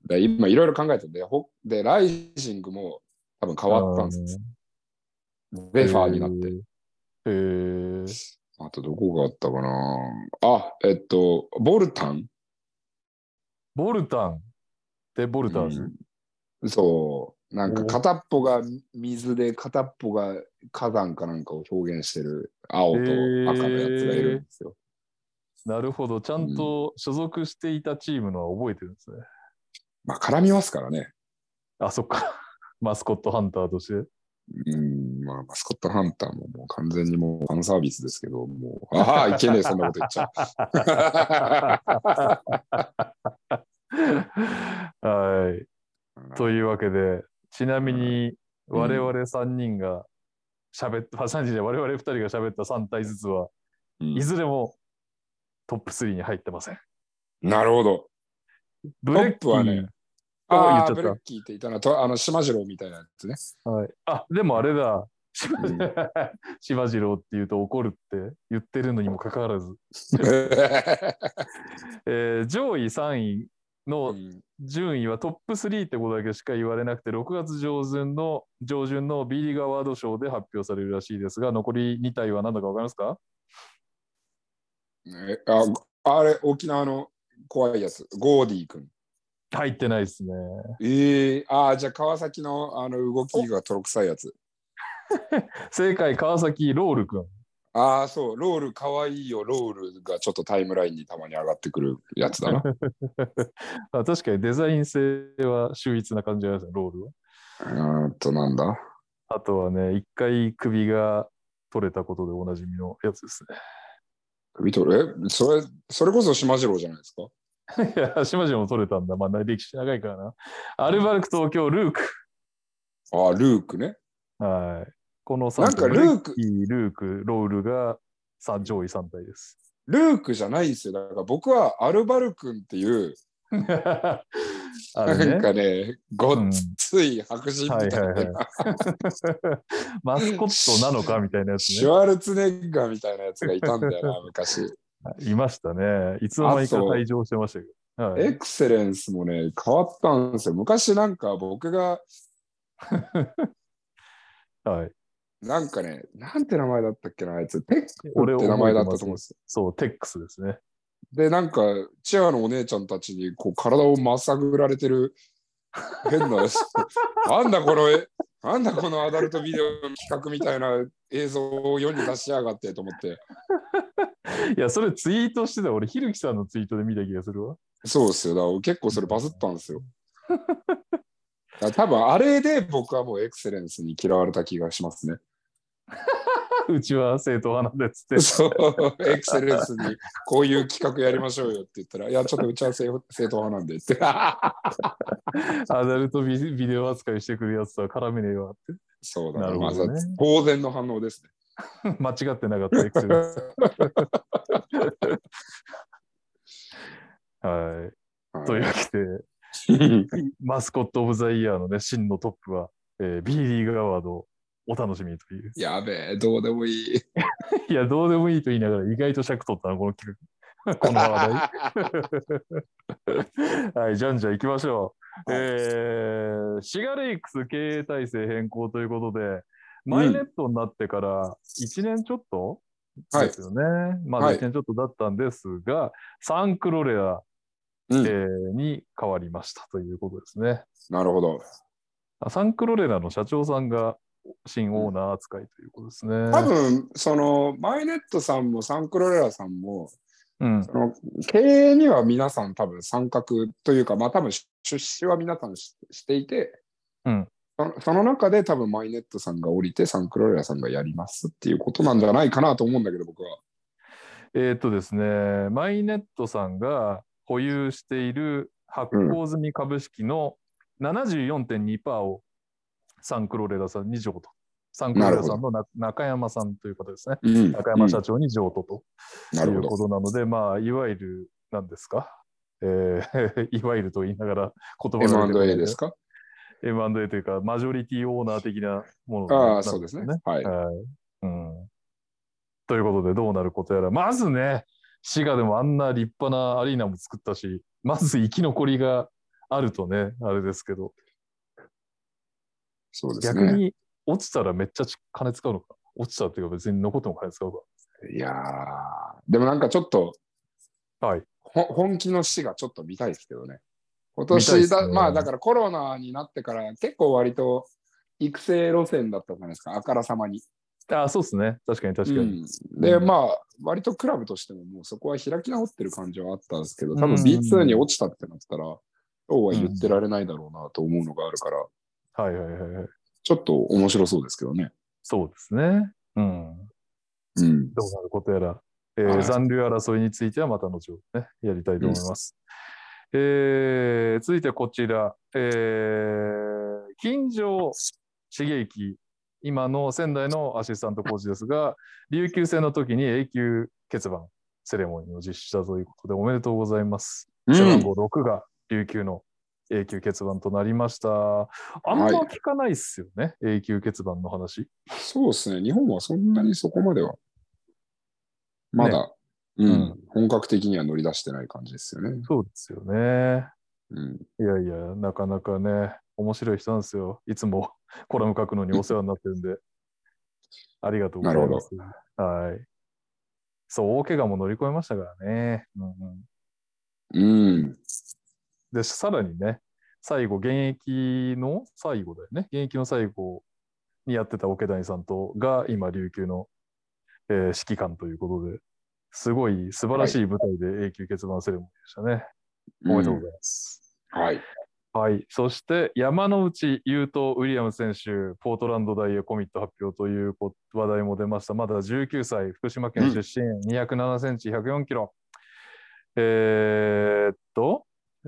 で今いろいろ考えてて、で、ライジングも多分変わったんです。ベファーになって。 へー。 あとどこがあったかなあ、えっと、ボルタンボルタンってボルターズ、 うん、そう。なんか片っぽが水で片っぽが火山かなんかを表現してる青と赤のやつがいるんですよ。 えー、なるほど。ちゃんと所属していたチームのは覚えてるんですね。 まあ絡みますからね。 あ、そっか。マスコットハンターとして。 うん、まあ、マスコットハンターももう完全にもうファンサービスですけど、もう、ああ、いけねえ、そんなこと言っちゃう。はい。というわけで、ちなみに我々さんにんが喋った、うん、さんにんで我々ふたりが喋ったさん体ずつは、うん、いずれもトップスリーに入ってません。 なるほど。 ブレッキーはね、 ああ、ブレッキーって言ったのはと、あの、島次郎みたいなやつね。 はい。あ、でもあれだ。島次郎って言うと怒るって言ってるのにもかかわらず、えー、上位さんいの順位はトップスリーってことだけしか言われなくて、ろくがつ上旬の上旬の B リーグアワードショーで発表されるらしいですが、残りに体は何だか分かりますか？ えああれ、沖縄の怖いやつ、ゴーディー君。 入ってないですね。 ええー、ああ、じゃあ川崎のあの動きがとろくさいやつ。 正解、川崎ロール君。 ああ、そう、ロールかわいいよ、ロールがちょっとタイムラインにたまに上がってくるやつだな。 あ、確かにデザイン性は秀逸な感じがする、ロールは。 うーんと、なんだあとはね、一回首が取れたことでおなじみのやつですね。 首取るえそれ、それこそ島次郎じゃないですか？ いや、島々も取れたんだ。まあ、歴史長いからな。アルバルク東京、ルーク。 ああ、ルークね。 はい。このさんなんかルーク、 ルーク、ロールがさん上位さん体です。 ルークじゃないんですよ。だから僕はアルバル君っていう、あれね、なんかね、ごっつい白人みたいな、うんはいはいはい、 マスコットなのかみたいなやつね。 シュワルツネッガーみたいなやつがいたんだよな、昔。 いましたね。いつの間にか退場してましたけど。 はい、エクセレンスもね、変わったんですよ。昔なんか僕が、 はい。 なんかね、なんて名前だったっけな、あいつ。テックって名前だったと思うんですよ。 そう、テックスですね。 で、なんか、チアのお姉ちゃんたちにこう体をまさぐられてる変な、なんだこの、なんだこのアダルトビデオの企画みたいな映像を世に出しやがってと思って。 いや、それツイートしてた。俺、ひるきさんのツイートで見た気がするわ。 そうですよ。だから結構それバズったんですよ。多分あれで僕はもうエクセレンスに嫌われた気がしますね。 うちは正統派なんでつって。 そう、エクセレンスにこういう企画やりましょうよって言ったら、いや、ちょっとうちは正統派なんでって。アダルトビデオ扱いしてくるやつとは絡めねえわって。 そうだね。まず、ね、当然の反応ですね。間違ってなかったエクセレンス。はい。はい、というわけで、マスコット・オブ・ザ・イヤーのね、真のトップは、えー、B リーグアワードをお楽しみという。 やべえ、どうでもいい。 いや、どうでもいいと言いながら、意外と尺取ったな、この企画。この話題。はい、じゃんじゃん行きましょう。はい、えー、シガレイクス経営体制変更ということで、マイネットになってからいちねんちょっとですよね。はい、まだいちねんちょっとだったんですが、はい、サンクロレア、うんえー、に変わりましたということですね。 なるほど。 サンクロレラの社長さんが新オーナー扱いということですね。 多分、その、マイネットさんもサンクロレラさんも、うん、その経営には皆さん多分参画というか、まあ多分出資は皆さん し, していて、うん、そ, その中で多分マイネットさんが降りてサンクロレラさんがやりますっていうことなんじゃないかなと思うんだけど、僕は。 えーっとですね、マイネットさんが保有している発行済み株式の ななじゅうよんてんにパーセント をサンクロレラさんに譲渡。サンクロレラさんの中山さんという方ですね。うん、中山社長に譲渡ということなので、まあ、いわゆる、何ですか、えー、いわゆると言いながら言葉が出てこない。 エムアンドエー ですか？ エムアンドエー というか、マジョリティオーナー的なものなんですね。 ああ、そうですね。はい。 はいうん、ということで、どうなることやら。まずね、滋賀でもあんな立派なアリーナも作ったし、まず生き残りがあるとね、あれですけど。 そうですね。 逆に落ちたらめっちゃ金使うのか。落ちたっていうか別に残っても金使うか。 いやー、でもなんかちょっと、 はい、 本気の死がちょっと見たいですけどね。今年だ、ね、まあだからコロナになってから結構割と育成路線だったじゃないですか、あからさまに。 あ、そうですね。確かに確かに。 うん、で、まあ、割とクラブとしてももうそこは開き直ってる感じはあったんですけど、多分 ビーツー に落ちたってなったら、そうは言ってられないだろうなと思うのがあるから、 はいはいはいはい。 ちょっと面白そうですけどね。 そうですね。うん。うん、どうなることやら、えーはい、残留争いについてはまた後ほどね、やりたいと思います。うん、えー、続いてこちら、えー、金城茂之、今の仙台のアシスタントコーチですが、琉球戦の時に永久欠番セレモニーを実施したということで、おめでとうございます。うん、背番号ろくが琉球の永久欠番となりました。あんま聞かないっすよね、はい、永久欠番の話。 そうですね。日本はそんなにそこまでは、まだ、ね、うん、うん、本格的には乗り出してない感じですよね。 そうですよね。 うん、 いやいや、なかなかね、面白い人なんですよ。いつもコラム書くのにお世話になってるんで。ありがとうございます。はい。そう、大怪我も乗り越えましたからね。うん、 うん。 で、さらにね、最後、現役の最後だよね。現役の最後にやってた桶谷さんとが今、琉球の、えー、指揮官ということで、すごい素晴らしい舞台で永久欠番セレモニーでしたね。はい、おめでとうございます。 うん、はい。 はい。そして、山内優斗ウィリアム選手、ポートランド大へコミット発表という話題も出ました。まだじゅうきゅうさい、福島県出身、うん、にひゃくななセンチ、ひゃくよんキロ。えー、っと、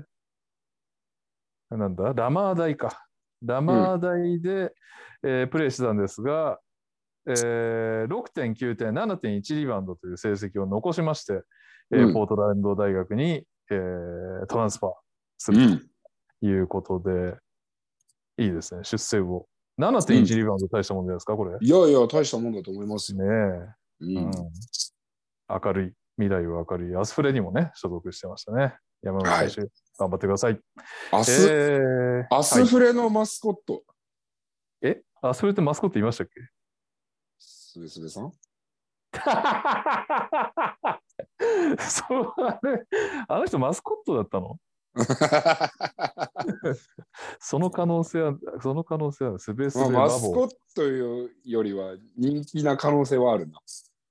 なんだ、ラマー大か。ラマー大で、うん、えー、プレーしてたんですが、えー、ろくてんきゅうてん、ななてんいちリバウンドという成績を残しまして、うん、えー、ポートランド大学に、えー、トランスファーするということで、うんいいですね、出世を。ななてんいちリバウンド大したもんじゃないですか、これ。 いやいや、大したもんだと思いますよ。 ねえ。うん。明るい、未来は明るい。アスフレにもね、所属してましたね。山内選手、はい、頑張ってください。 アス、えー、アスフレのマスコット。はい、 えアスフレってマスコット言いましたっけ？ すべすべさんそうあれ、あの人マスコットだったの？その可能性は、その可能性はすべすべバボ、 まあ、マスコットよりは人気な可能性はあるな。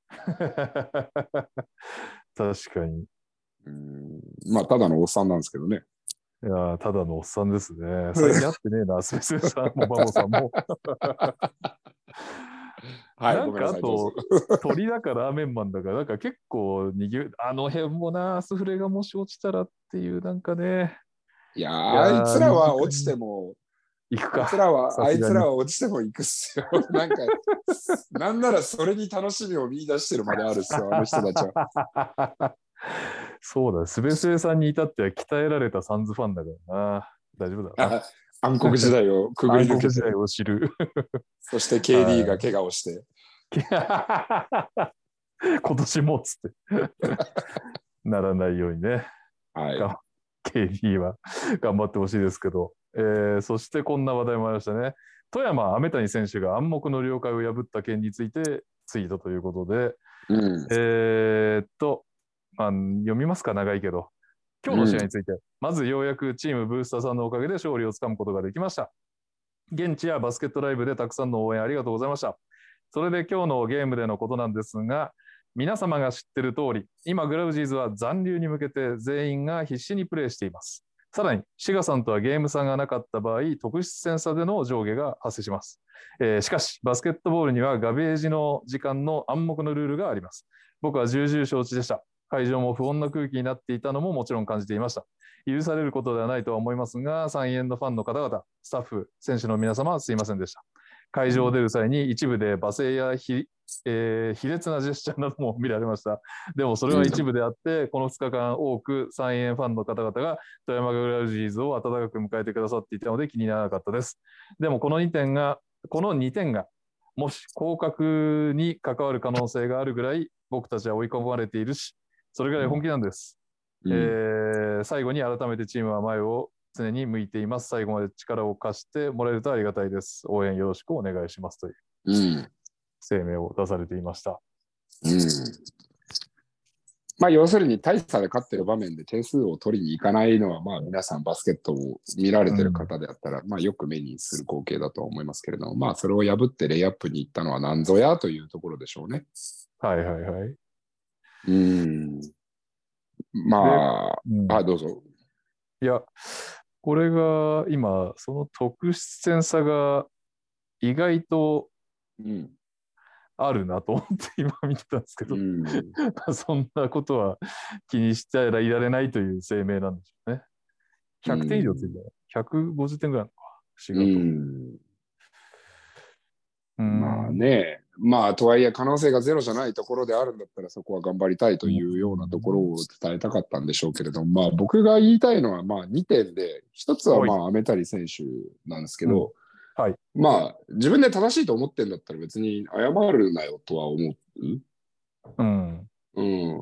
確かに。 うんまあ、ただのおっさんなんですけどね。 いやただのおっさんですね。最近会ってねえな、すべすべさんもバボさんも。はい、なんかあと、鳥だかラーメンマンだか、なんか結構逃げ、あの辺もな、スフレがもし落ちたらっていう、なんかね。 いやー、あいつらは落ちても、 行くか。 あいつらは、あいつらは落ちても行くっすよ。なんか、なんならそれに楽しみを見出してるまであるっすよ、あの人たちは。 そうだ、すべすべさんに至っては鍛えられたサンズファンだからな。大丈夫だな。 暗黒時代をくぐり抜けて。暗黒時代を知る。 そして ケーディー が怪我をして。 今年もっつってならないようにね。 はい。 ケーディー は頑張ってほしいですけど、えー、そしてこんな話題もありましたね。富山飴谷選手が暗黙の了解を破った件についてツイートということで、うん、えー、っと、まあ、読みますか、長いけど。今日の試合について、うん、まずようやくチームブースターさんのおかげで勝利をつかむことができました。現地やバスケットライブでたくさんの応援ありがとうございました。それで今日のゲームでのことなんですが、皆様が知っている通り、今グラウジーズは残留に向けて全員が必死にプレーしています。さらに、シガさんとはゲーム差がなかった場合、特殊戦差での上下が発生します。えー、しかし、バスケットボールにはガベージの時間の暗黙のルールがあります。僕は重々承知でした。会場も不穏な空気になっていたのももちろん感じていました。許されることではないとは思いますが、三円のファンの方々、スタッフ、選手の皆様はすいませんでした。会場を出る際に一部で罵声やひ、えー、卑劣なジェスチャーなども見られました。でもそれは一部であって、このふつかかん多く三円ファンの方々が富山グラウジーズを温かく迎えてくださっていたので気にならなかったです。でもこのにてんが、このにてんが、もし降格に関わる可能性があるぐらい僕たちは追い込まれているし、それぐらい本気なんです。うんえー、最後に改めてチームは前を常に向いています。最後まで力を貸してもらえるとありがたいです。応援よろしくお願いしますという声明を出されていました。 うん、まあ要するに大差で勝ってる場面で点数を取りに行かないのはまあ皆さんバスケットを見られてる方であったら、うん、まあよく目にする光景だと思いますけれども、まあそれを破ってレイアップに行ったのは何ぞやというところでしょうね。 はいはいはい。 うんまあ、うん、あどうぞ。 いや、これが今、その特殊戦差が意外とあるなと思って今見てたんですけど、うん、そんなことは気にしたらいられないという声明なんでしょうね。ひゃくてん以上ついてる、うん、ひゃくごじゅってんぐらいのか、しがと。 うんうん、まあね、 まあとはいえ可能性がゼロじゃないところであるんだったらそこは頑張りたいというようなところを伝えたかったんでしょうけれども、まあ僕が言いたいのはまあにてんで、ひとつはまあアメタリ選手なんですけど、 うん、はい、 まあ自分で正しいと思ってんだったら別に謝るなよとは思う。 うん。 うん、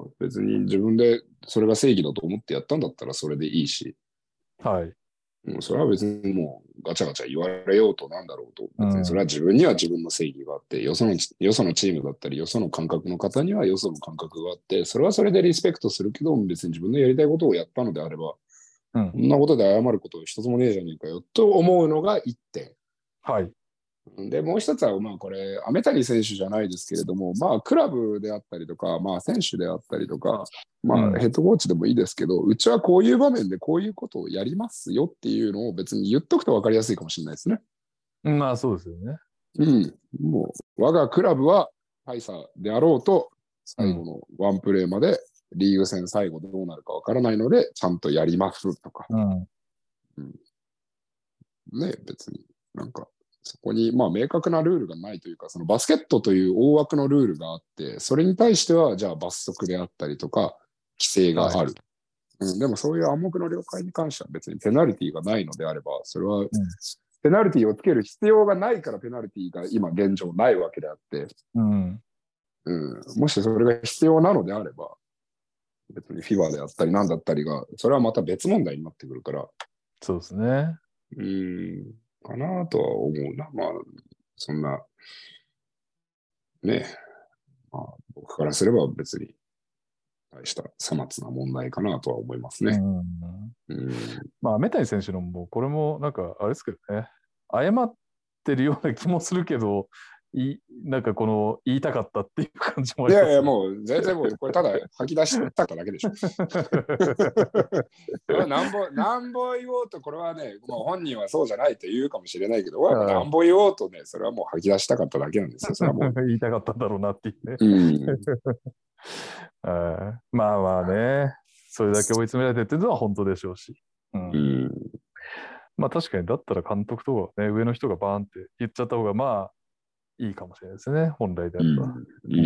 別に自分でそれが正義だと思ってやったんだったらそれでいいし、 はい。 うん、それは別にもうガチャガチャ言われようとなんだろうと、別にそれは自分には自分の正義があって、よその、よそのチームだったり、よその感覚の方にはよその感覚があって、それはそれでリスペクトするけど、別に自分のやりたいことをやったのであれば、うん、こんなことで謝ること一つもねえじゃねえかよと思うのがいってん。 はい。 で、もう一つは、まあこれ、アメタリ選手じゃないですけれども、まあクラブであったりとか、まあ選手であったりとか、まあヘッドコーチでもいいですけど、うん、うちはこういう場面でこういうことをやりますよっていうのを別に言っとくと分かりやすいかもしれないですね。 まあそうですよね。 うん。もう、我がクラブは大差であろうと、最後のワンプレーまで、リーグ戦最後どうなるか分からないので、ちゃんとやりますとか。うん。うん、ね、別になんか、そこに、まあ、明確なルールがないというか、そのバスケットという大枠のルールがあって、それに対しては、じゃあ罰則であったりとか、規制がある。はい、うん、でもそういう暗黙の了解に関しては別にペナルティがないのであれば、それは、ペナルティをつける必要がないからペナルティが今現状ないわけであって、うんうん、もしそれが必要なのであれば、別にフィバであったり何だったりが、それはまた別問題になってくるから。 そうですね。 うん。かなとは思うな。まあ、そんな、ね、まあ、僕からすれば別に大したさまつな問題かなとは思いますね。うんうん、まあ、メタニ選手のも、これもなんか、あれですけどね、謝ってるような気もするけど、いなんかこの言いたかったっていう感じもあります、ね。 いやいや、もう全然もう、これただ吐き出しただけでしょ。なんぼ、なんぼ言おうと、これはね、もう本人はそうじゃないと言うかもしれないけど、なんぼ言おうとね、それはもう吐き出したかっただけなんですよ。それはもう言いたかったんだろうなっていうね。うんあまあまあね、それだけ追い詰められてっていうのは本当でしょうし。うん、うんまあ確かに、だったら監督とかね、上の人がバーンって言っちゃった方がまあいいかもしれないですね、本来であれば。うんうん、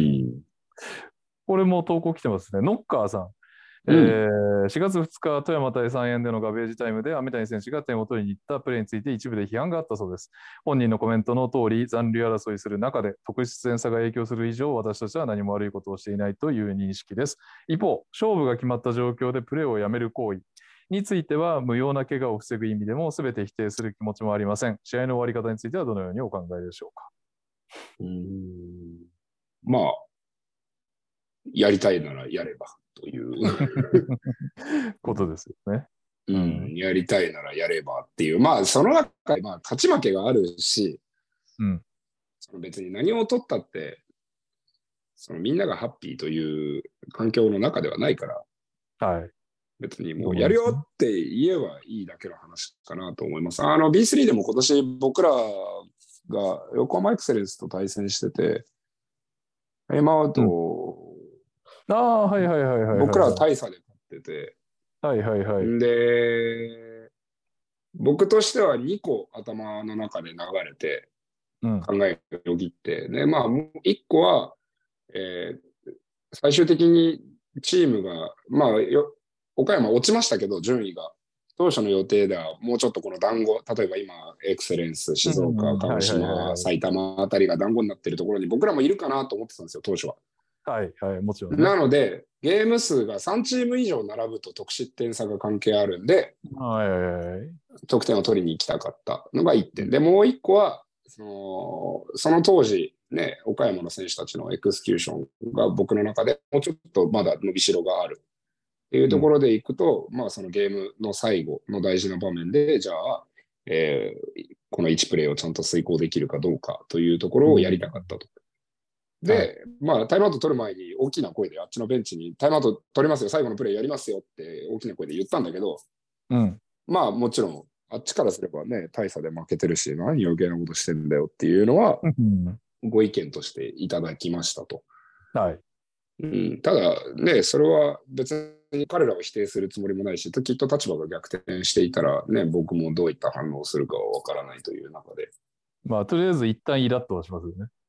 これも投稿来てますね。ノッカーさん。うんえー、しがつふつか、富山対三円でのガベージタイムで、飴谷選手が点を取りに行ったプレーについて一部で批判があったそうです。本人のコメントの通り、残留争いする中で、得失点差が影響する以上、私たちは何も悪いことをしていないという認識です。一方、勝負が決まった状況でプレーをやめる行為については、無用な怪我を防ぐ意味でも、すべて否定する気持ちもありません。試合の終わり方については、どのようにお考えでしょうか。 うーんまあ、やりたいならやれば。ということですよね、 うん。うん、やりたいならやればっていう。まあ、その中で、まあ、勝ち負けがあるし、うん、その別に何を取ったって、そのみんながハッピーという環境の中ではないから、 はい、 別にもうやるよって言えばいいだけの話かなと思います。あの ビースリー でも今年僕らが横浜エクセレンスと対戦してて、タイムアウトを、 うん、ああ、はいはいはいはい。 僕らは大差で勝ってて、 はいはいはい。 で、僕としてはにこ頭の中で流れて、考えをよぎって、うん、で、まあ、いっこは、えー、最終的にチームが、まあ、よ岡山落ちましたけど、順位が。当初の予定ではもうちょっとこの団子、例えば今、エクセレンス、静岡、鹿児島、埼玉あたりが団子になってるところに僕らもいるかなと思ってたんですよ、当初は。 はいはい、もちろん、ね。 なので、ゲーム数がさんチーム以上並ぶと得失点差が関係あるんで、 はいはいはい、 得点を取りに行きたかったのがいってん。で、もういっこは、その、その当時、ね、岡山の選手たちのエクスキューションが僕の中でもうちょっとまだ伸びしろがあるっていうところでいくと、うん、まあそのゲームの最後の大事な場面で、じゃあ、えー、このいちプレーをちゃんと遂行できるかどうかというところをやりたかったと。うん、で、はい、まあタイムアウト取る前に大きな声であっちのベンチにタイムアウト取りますよ、最後のプレーやりますよって大きな声で言ったんだけど、うん、まあもちろんあっちからすればね、大差で負けてるし、何余計なことしてんだよっていうのは、ご意見としていただきましたと。はい。うん、ただね、それは別に彼らを否定するつもりもないし、きっと立場が逆転していたらね、僕もどういった反応をするかはわからないという中で。 まあ、とりあえず一旦イラッとはしますよね。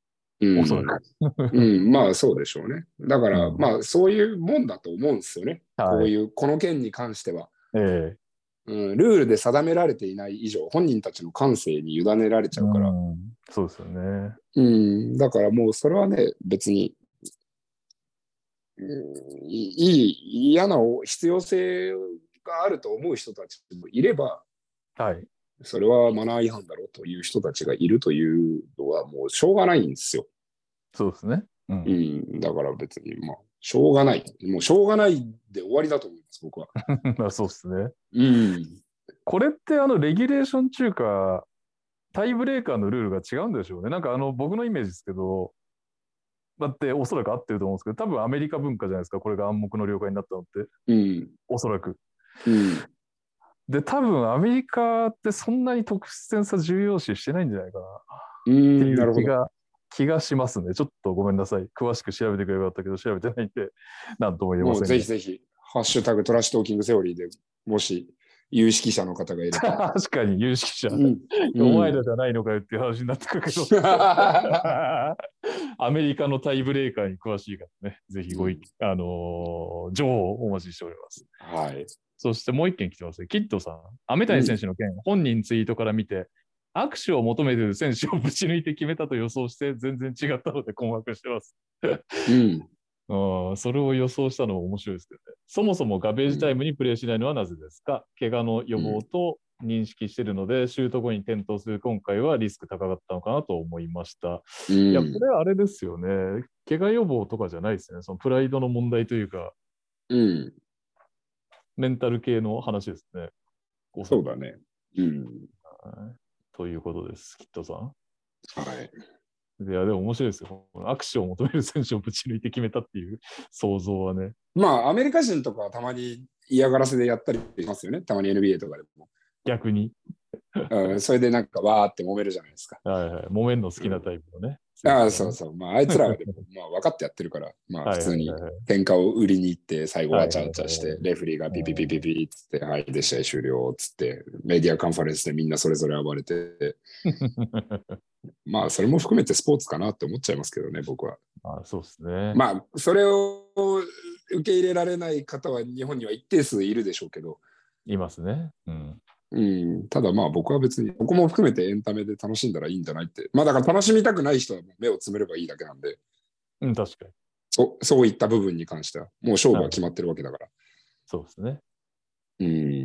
うん、 おそらく。 うん、まあそうでしょうね。だから、 うん、 まあそういうもんだと思うんですよね。こはい。 ういう、この件に関しては。 ええうん、ルールで定められていない以上、本人たちの感性に委ねられちゃうから。 うん、そうですよね。 うん、だからもうそれはね、別に、うん、いい、嫌な必要性があると思う人たちもいれば、 はい。 それはマナー違反だろうという人たちがいるというのはもうしょうがないんですよ。 そうですね。ううん。 ん、だから別に、まあ、しょうがない。もうしょうがないで終わりだと思います、僕は。 まあそうですね。 うん。 これってあのレギュレーション中かタイブレーカーのルールが違うんでしょうね。なんかあの僕のイメージですけど、だっておそらく合ってると思うんですけど、多分アメリカ文化じゃないですか。これが暗黙の了解になったのって。 うん。 おそらく。 うん。 で、多分アメリカってそんなに特殊点差重要視してないんじゃないかなってうん、 いなるほど。 う気が、気がしますね。ちょっとごめんなさい。詳しく調べてくればよかったけど、調べてないんで、なんとも言えまもうせんが。 ぜひぜひ、ハッシュタグトラッシュトーキングセオリーでもし有識者の方がいれば。 確かに有識者。 うん。 おうん。 前らじゃないのかよっていう話になってくるけどアメリカのタイブレーカーに詳しいからね、ぜひご意見、うん、あのー情報をお待ちしております。 はい。 そしてもう一件来てますね。キッドさん。飴谷選手の件、うん、本人ツイートから見て、握手を求めている選手をぶち抜いて決めたと予想して全然違ったので困惑してます。 うん。 あそれを予想したのは面白いですけどね。そもそもガベージタイムにプレーしないのはなぜですか、うん、怪我の予防と認識しているので、シュート後に転倒する今回はリスク高かったのかなと思いました。うん、いや、これはあれですよね。怪我予防とかじゃないですね。そのプライドの問題というか、 うん、 メンタル系の話ですね。 そうだね。うん。 ということです、キッドさん。はい。 いや、でも面白いですよ。握手を求める選手をぶち抜いて決めたっていう想像はね。 まあ、アメリカ人とかはたまに嫌がらせでやったりしますよね。たまに エヌビーエー とかでも。 逆に。 うん、それでなんかわーって揉めるじゃないですか。 はいはい。揉めんの好きなタイプのね。 うん、ああ、そうそう。まあ、あいつらはでも、まあ、分かってやってるから、まあ、普通に喧嘩を売りに行って、最後はチャーチャーして、レフリーがピピピピピっつって、はい、で、試合終了っつって、メディアカンファレンスでみんなそれぞれ暴れて、まあ、それも含めてスポーツかなって思っちゃいますけどね、僕は。 ああ、そうですね。 まあ、それを受け入れられない方は日本には一定数いるでしょうけど。 いますね。うん。 うん、ただまあ僕は別に、ここも含めてエンタメで楽しんだらいいんじゃないって。まあだから楽しみたくない人は目をつむればいいだけなんで。 うん、確かに。 そそういった部分に関しては、もう勝負は決まってるわけだから。 そうですね。 うん。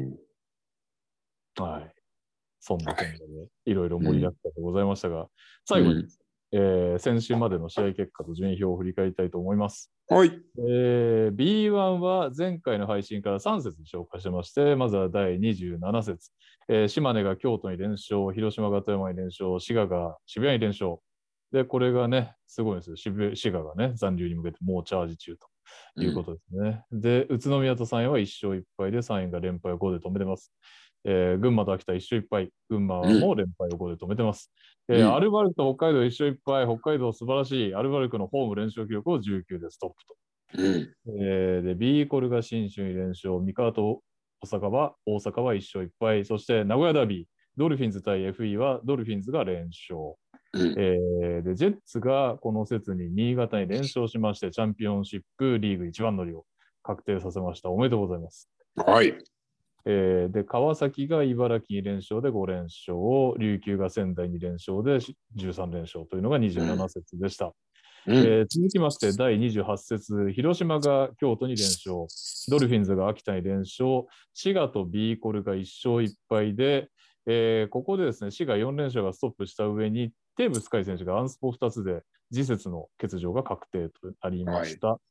はい。そんな点でいろいろ盛りだくさんでございましたが、うん、最後に、うんえー、先週までの試合結果と順位表を振り返りたいと思います。 はい。 えー、ビーワン は前回の配信からさん節紹介してまして、まずはだいにじゅうなな節、えー、島根が京都に連勝、広島が富山に連勝、滋賀が渋谷に連勝。で、これがね、すごいんですよ。滋賀がね、残留に向けて猛チャージ中ということですね。うん、で、宇都宮とさんいはいっ勝いっ敗で、さんいが連敗をごで止めてます。えー、群馬と秋田いっ勝いっ敗、群馬も連敗をごで止めてます。うんえー、アルバルクと北海道いっ勝いっ敗、北海道素晴らしい、アルバルクのホーム連勝記録をじゅうきゅうでストップと。うんえー、で、ビーコルが新州に連勝、三河と大阪は、大阪はいっ勝いっ敗、そして名古屋ダービー、ドルフィンズ対 エフイー はドルフィンズが連勝。うんえー、で、ジェッツがこの節に新潟に連勝しまして、チャンピオンシップリーグ一番乗りを確定させました。おめでとうございます。 はい。 えー、で、川崎が茨城に連勝でご連勝、琉球が仙台に連勝でじゅうさん連勝というのがにじゅうなな節でした。うんえー、続きましてだいにじゅうはち節、広島が京都に連勝、ドルフィンズが秋田に連勝、滋賀とビーコルがいっ勝いっ敗で、えー、ここでですね、滋賀よん連勝がストップした上に、テーブス海選手がアンスポふたつで次節の欠場が確定となりました。はい、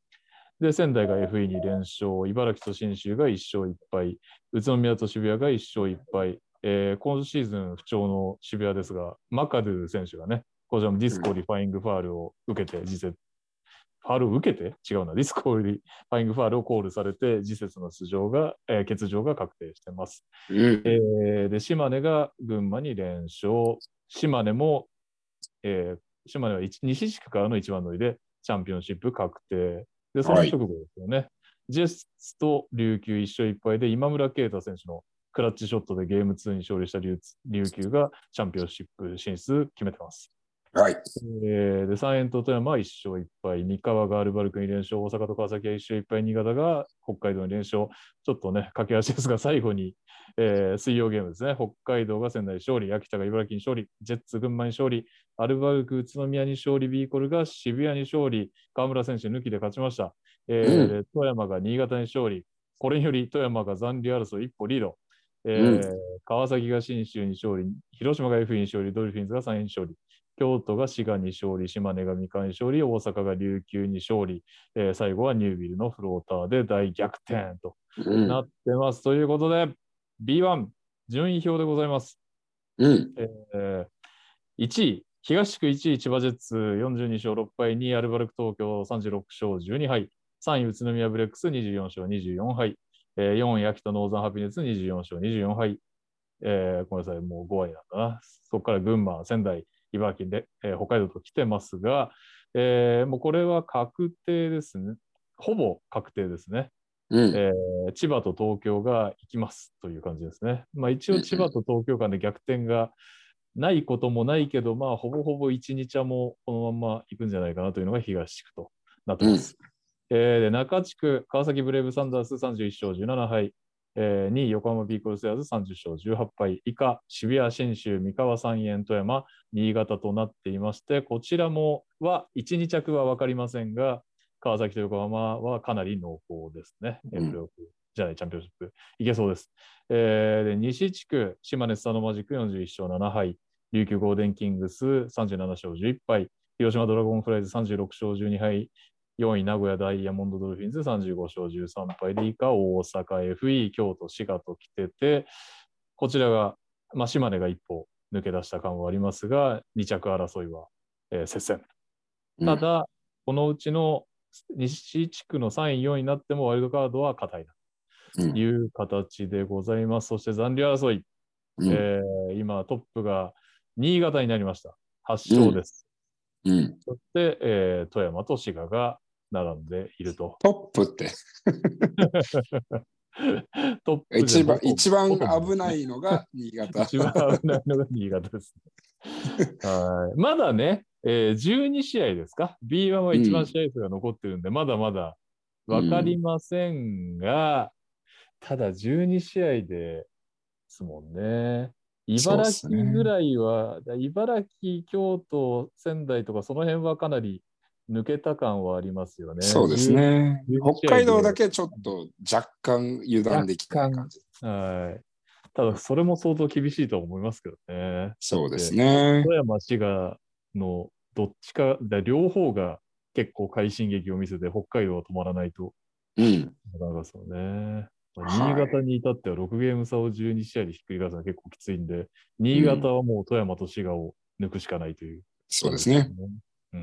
で、仙台が エフイーに連勝、茨城と信州がいっ勝いっ敗、宇都宮と渋谷がいっ勝いっ敗、えー、今シーズン不調の渋谷ですが、マカドゥ選手がね、こちらもディスコリファイングファールを受けて、次節、ファールを受けて違うな、ディスコリファイングファールをコールされて、次節の出場が、えー、欠場が確定しています。うんえー、で、島根が群馬に連勝、島根も、えー、島根は西地区からの一番乗りでチャンピオンシップ確定。で、その直後ですよね。はい、ジェスと琉球いっ勝いっ敗で、今村啓太選手のクラッチショットでゲームツーに勝利した琉球がチャンピオンシップ進出決めてます。 はい。 えー、で、三円と富山はいっ勝いっ敗、三河がアルバルクに連勝、大阪と川崎はいっ勝いっ敗、新潟が北海道に連勝。ちょっとね、駆け足ですが、最後に、えー、水曜ゲームですね。北海道が仙台勝利、秋田が茨城に勝利、ジェッツ群馬に勝利、アルバルク宇都宮に勝利、ビーコルが渋谷に勝利、河村選手抜きで勝ちました。えー、うん、富山が新潟に勝利、これにより富山が残留争い一歩リード。えー、うん、川崎が信州に勝利、広島が エフイー に勝利、ドルフィンズがさんえんに勝利。京都が滋賀に勝利、島根が三河に勝利、大阪が琉球に勝利、えー、最後はニュービルのフローターで大逆転となってます。うん、ということで、ビーワン 順位表でございます。 うん、 えー、いちい、東地区いちい、千葉ジェッツよんじゅうに勝ろっ敗、にい、アルバルク東京さんじゅうろく勝じゅうに敗、さんい、宇都宮ブレックスにじゅうよん勝にじゅうよん敗、えー、よんい、秋田ノーザンハピネスにじゅうよん勝にじゅうよん敗、えー、ごめんなさい、もうご割なんだな。そこから群馬、仙台、茨城で、えー、北海道と来てますが、えー、もうこれは確定ですね。ほぼ確定ですね。うん、えー、千葉と東京が行きますという感じですね。まあ、一応千葉と東京間で逆転がないこともないけど、まあ、ほぼほぼいち、にちゃもこのまま行くんじゃないかなというのが東地区となってます。うん、えー、で中地区、川崎ブレイブサンダースさんじゅういち勝じゅうなな敗、えー、にい、横浜ビーコルセアーズさんじゅう勝じゅうはち敗、以下、渋谷、信州、三河、三円、富山、新潟となっていまして、こちらもはいち、に着は分かりませんが、川崎と横浜はかなり濃厚ですね。うん、プレーオフじゃない、チャンピオンシップ。いけそうです。えー、で西地区、島根スサノマジックよんじゅういち勝なな敗、琉球ゴールデンキングスさんじゅうなな勝じゅういち敗、広島ドラゴンフライズさんじゅうろく勝じゅうに敗、よんい、名古屋ダイヤモンドドルフィンズさんじゅうご勝じゅうさん敗で、以下、大阪 エフイー、京都、滋賀と来てて、こちらが、まあ、島根が一歩抜け出した感はありますが、に着争いは、えー、接戦。ただ、うん、このうちの西地区のさんい、よんいになってもワイルドカードは硬いという形でございます。うん、そして残留争い、うん、えー、今トップが新潟になりました。はち勝です。うんうん、そして、えー、富山と滋賀が並んでいると。 トップってトップ一番一番危ないのが新潟。 一番危ないのが新潟です、ね。はいまだね、えー、じゅうに試合ですか。ビーワン は一番試合数が残ってるんで、うん、まだまだ分かりませんが、うん、ただじゅうに試合ですもんね。茨城ぐらいは、ね、茨城、京都、仙台とかその辺はかなり抜けた感はありますよね。 そうですね。北海道だけちょっと若干油断できない感じ。 はい。ただ、それも相当厳しいと思いますけどね。 そうですね。 富山、滋賀のどっちか、両方が結構快進撃を見せて、北海道は止まらないと。 うん。 なかなかそうね。新潟に至ってはろくゲーム差をじゅうに試合でひっくり返すのは結構きついんで、新潟はもう富山と滋賀を抜くしかないという、ね、 そうですね。 うん、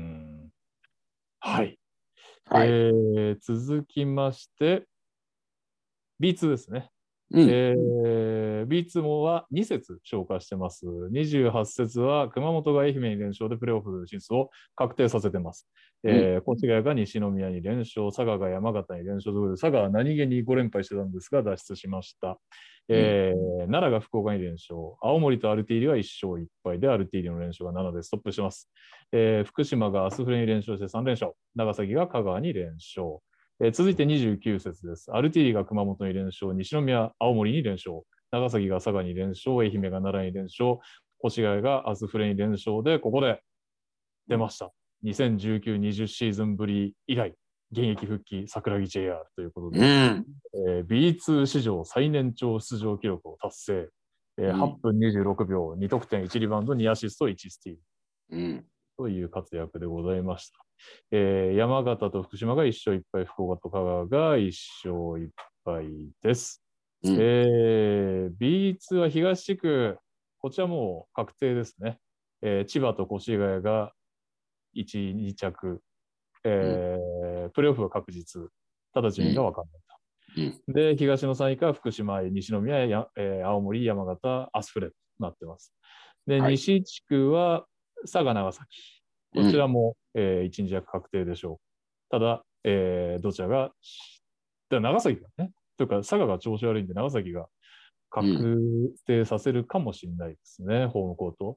はい。 はい、 えー、続きまして、ビーツー ですね。 うんえー、ビーツー もはに節消化してます。にじゅうはち節は熊本が愛媛に連勝でプレーオフ進出を確定させてます。うん、えー、越谷が西宮に連勝、佐賀が山形に連勝ということで、佐賀は何気にご連敗してたんですが脱出しました。えーうん、奈良が福岡に連勝、青森とアルティーリはいっ勝いっ敗で、アルティーリの連勝がななでストップします。えー、福島がアスフレに連勝してさん連勝、長崎が香川に連勝。えー、続いてにじゅうきゅう節です。アルティーリが熊本に連勝、西宮、青森に連勝、長崎が佐賀に連勝、愛媛が奈良に連勝、越谷がアスフレに連勝で、ここで出ました。にせんじゅうきゅう、にじゅうシーズンぶり以来、現役復帰、桜木 ジェイアール ということで、うんえー、ビーツー 史上最年長出場記録を達成。えー、はっぷんにじゅうろくびょう、に得点、いちリバウンド、にアシスト、いちスティール。うんという活躍でございました。えー、山形と福島がいっ勝いっ敗、福岡と香川がいっ勝いっ敗です。うん、えー、ビーツー は東地区、こちらもう確定ですね。えー、千葉と越谷がいち、に着、えーうん、プレーオフは確実。ただ順位が分かんないと。うん、で、東のさんいか福島、西宮、やえー、青森、山形、アスフレとなってます。で、はい、西地区は佐賀、長崎。こちらも、うんえー、いち、に着確定でしょう。ただ、えー、どちらが、だ長崎がね、というか佐賀が調子悪いんで長崎が確定させるかもしれないですね、うん、ホームコート。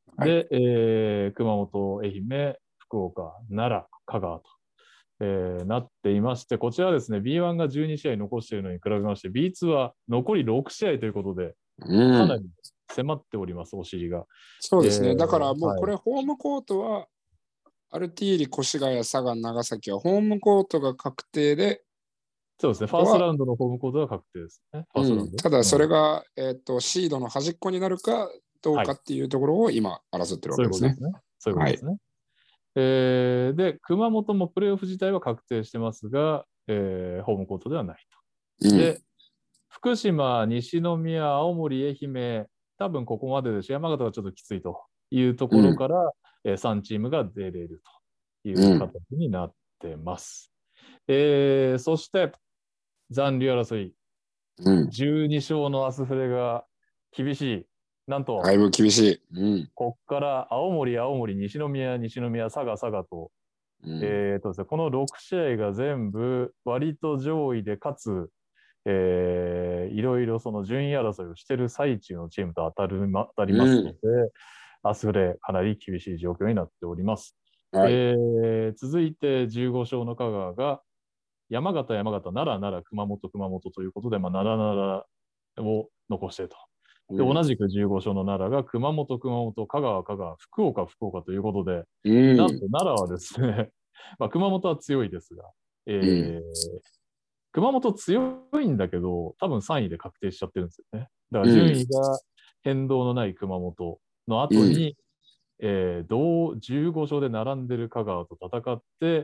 で、はい、えー、熊本、愛媛、福岡、奈良、香川と、えー、なっていまして、こちらはですね、ビーワン がじゅうにしあい残しているのに比べまして、ビーツー は残りろくしあいということで、うん、かなり迫っております、お尻が。 そうですね。えー、だからもうこれ、ホームコートは、はい、アルティーリ、越谷、佐賀、長崎はホームコートが確定で、 そうですね、ファーストラウンドのホームコートは確定ですね。ファーストラウンド、 うん、ただ、それが、うん、えーと、シードの端っこになるかどうかっていうところを今、争ってるわけですね。 そういうことですね。そういうことですね。はい、えー、で、熊本もプレーオフ自体は確定してますが、えー、ホームコートではないと。うん、で、福島、西宮、青森、愛媛、多分ここまでですし、山形はちょっときついというところから、うん、えー、さんチームが出れるという形になってます。うん、えー、そして、残留争い、うん、じゅうに勝のアスフレが厳しい。なんと、 だいぶ厳しい。うん、 ここから青森、青森、西宮、西宮、佐賀、佐賀と、うん、えーとですね、このろくしあいが全部割と上位で、かつ、えー、いろいろその順位争いをしている最中のチームと当たる、当たりますので、うん、アスフレかなり厳しい状況になっております。はい、えー、続いてじゅうご勝の香川が、山形、山形、奈良、奈良、熊本、熊本ということで、まあ、奈良、奈良を残してと。で、同じくじゅうご勝の奈良が熊本、熊本、香川、香川、福岡、福岡ということで、うん、なんと奈良はですね、まあ、熊本は強いですが、えーうん、熊本強いんだけど、多分さんいで確定しちゃってるんですよね。だから順位が変動のない熊本の後に、うんえー、同じゅうご勝で並んでる香川と戦って、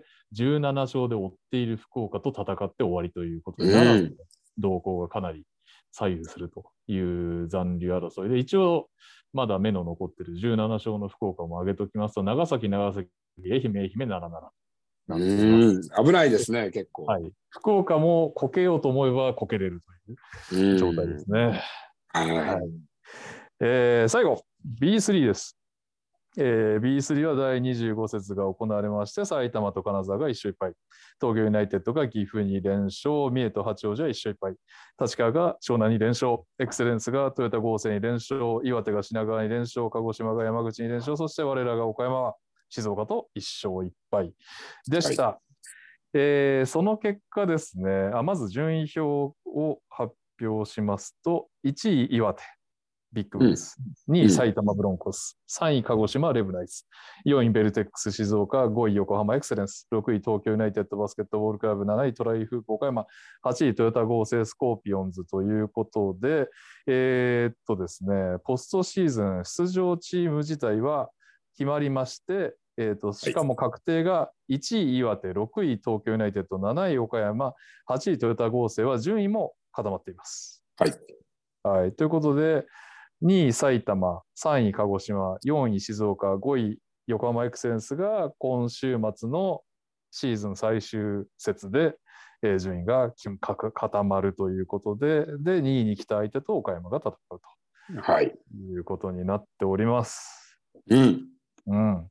じゅうなな勝で追っている福岡と戦って終わりということで、うん、奈良の動向がかなり左右するという残留争いで、一応まだ目の残ってるじゅうなな勝の福岡も挙げておきますと、長崎、長崎、愛媛、愛媛、奈良、奈良。 うん危ないですね、結構。 はい。福岡もこけようと思えばこけれるという状態ですね。はいはいえー、最後、ビースリー です。えー、ビースリー はだいにじゅうご節が行われまして、埼玉と金沢がいっ勝いっ敗、東京ユナイテッドが岐阜に連勝、三重と八王子はいっ勝いっ敗、立川が湘南に連勝、エクセレンスがトヨタ合成に連勝、岩手が品川に連勝、鹿児島が山口に連勝、そして我らが岡山は静岡といっ勝いっ敗でした。はいえー、その結果ですねあ、まず順位表を発表しますと、いちい岩手、ビッグウェス、うん、にい埼玉ブロンコス、さんい鹿児島レブナイツ、よんいベルテックス静岡、ごい横浜エクセレンス、ろくい東京ユナイテッドバスケットボールクラブ、なないトライフ岡山、はちいトヨタ合成スコーピオンズということで、えー、っとですね、ポストシーズン出場チーム自体は決まりまして、えー、としかも確定がいちい岩手、ろくい東京ユナイテッド、なない岡山、はちいトヨタ合成は順位も固まっています。 はい。 はい、ということで、にい埼玉、さんい鹿児島、よんい静岡、ごい横浜エクセレンスが今週末のシーズン最終節で、えー、順位が固まるということで、で、にいに来た相手と岡山が戦うと、はい、いうことになっております。 うん。 うん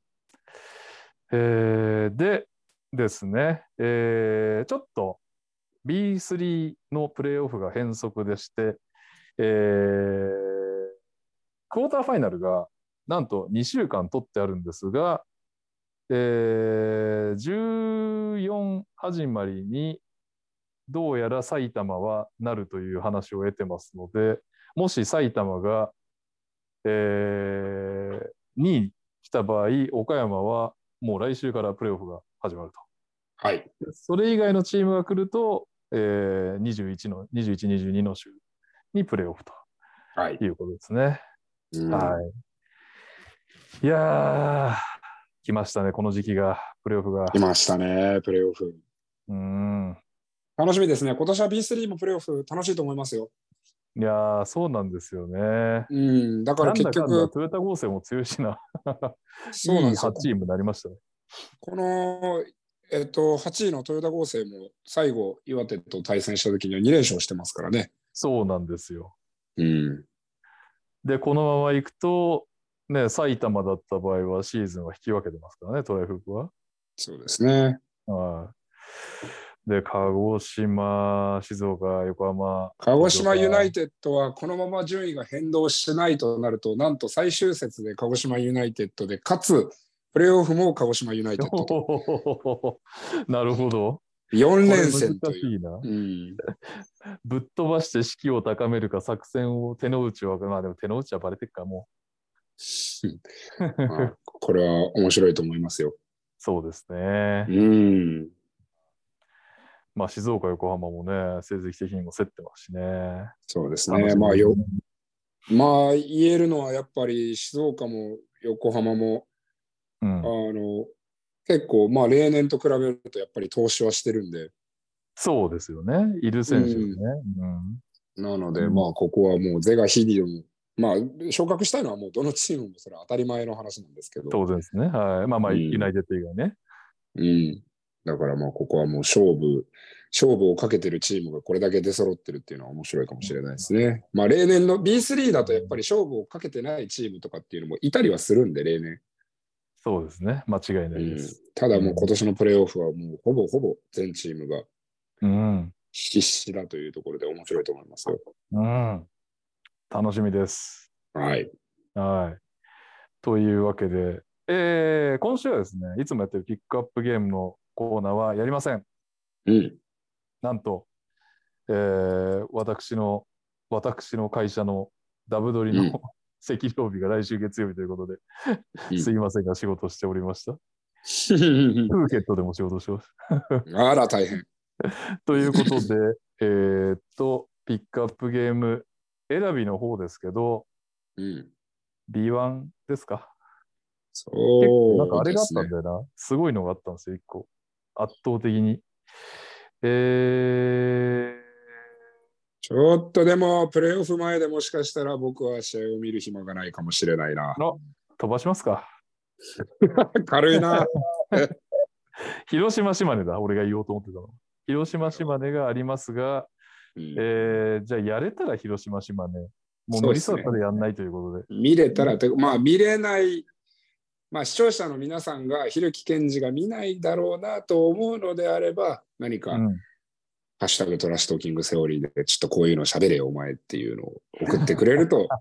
えー、でですね、えー、ちょっと ビースリー のプレーオフが変則でして、えー、クォーターファイナルがなんとにしゅうかん取ってあるんですが、えー、じゅうよん始まりにどうやら埼玉はなるという話を得てますので、もし埼玉が、えー、にい来た場合、岡山はもう来週からプレーオフが始まると。 はい。 それ以外のチームが来ると、えー、にじゅういちの、にじゅういち、にじゅうにの週にプレーオフということですね。はい。いやー、来ましたね、この時期が、プレーオフが。 来ましたね、プレーオフ。 うん楽しみですね。今年は ビースリー もプレーオフ楽しいと思いますよ。 いやー、そうなんですよね。 うん、だから結局。 なんだかんだトヨタ合成も強いしな。いいはちチームになりましたね。 この、えっと、はちいのトヨタ合成も最後、岩手と対戦した時にはに連勝してますからね。 そうなんですよ。 うん、 で、このままいくと、ね、埼玉だった場合はシーズンは引き分けてますからね、トライフープは。 そうですね。 はい。 で、鹿児島、静岡、横浜。 鹿児島ユナイテッドはこのまま順位が変動しないとなると、なんと最終節で鹿児島ユナイテッドで、かつプレーオフも鹿児島ユナイテッドと。 なるほど。 よん連戦という。 いいな、うん、ぶっ飛ばして士気を高めるか、作戦を手の内は、まあでも手の内はバレてるかもまあ、これは面白いと思いますよ。 そうですね。 うん。 まあ静岡、横浜もね、成績的にも競ってますしね。 そうですね。まあよ、まあ言えるのはやっぱり静岡も横浜も、うん、あの結構まあ例年と比べるとやっぱり投資はしてるんで。 そうですよね。いる選手ですね。 うん、なので、うん、まあここはもう是が非でも、まあ昇格したいのはもうどのチームもそれは当たり前の話なんですけど。 当然ですね。はい。まあまあ、うん、ユナイテッド以外ね。 うん。だからまあここはもう勝負、勝負をかけてるチームがこれだけ出揃ってるっていうのは面白いかもしれないですね。まあ例年の ビースリー だとやっぱり勝負をかけてないチームとかっていうのもいたりはするんで、例年。 そうですね。間違いないです。 うん、ただもう今年のプレーオフはもうほぼほぼ全チームが必死だというところで面白いと思いますよ。 うん。楽しみです。 はい。 はい。というわけで、えー、今週はですね、いつもやってるピックアップゲームのコーナーはやりません。 うん。 なんと、えー、私の、私の会社のダブドリの、うん、赤曜日が来週月曜日ということで、うん、すいませんが仕事しておりました。プーケットでも仕事してます。 あら、大変。 ということで、えー、っと、ピックアップゲーム選びの方ですけど、 うん、 ビーワン ですか。 そうですね。結構なんかあれがあったんだよな。すごいのがあったんですよ、一個。圧倒的に。えー、 ちょっとでも、プレーオフ前でもしかしたら僕は試合を見る暇がないかもしれないな。 飛ばしますか。 軽いな。 広島、島根だ、俺が言おうと思ってたの。広島、島根がありますが、うん、えー、じゃあやれたら広島、島根。もう無理そうだったらやんないということで。 でね、見れたら、まあ見れない、まあ視聴者の皆さんが、ひろきけんじが見ないだろうなと思うのであれば、何か、うん、ハッシュタグトラッシュトーキングセオリーで、ちょっとこういうの喋れよ、お前っていうのを送ってくれると、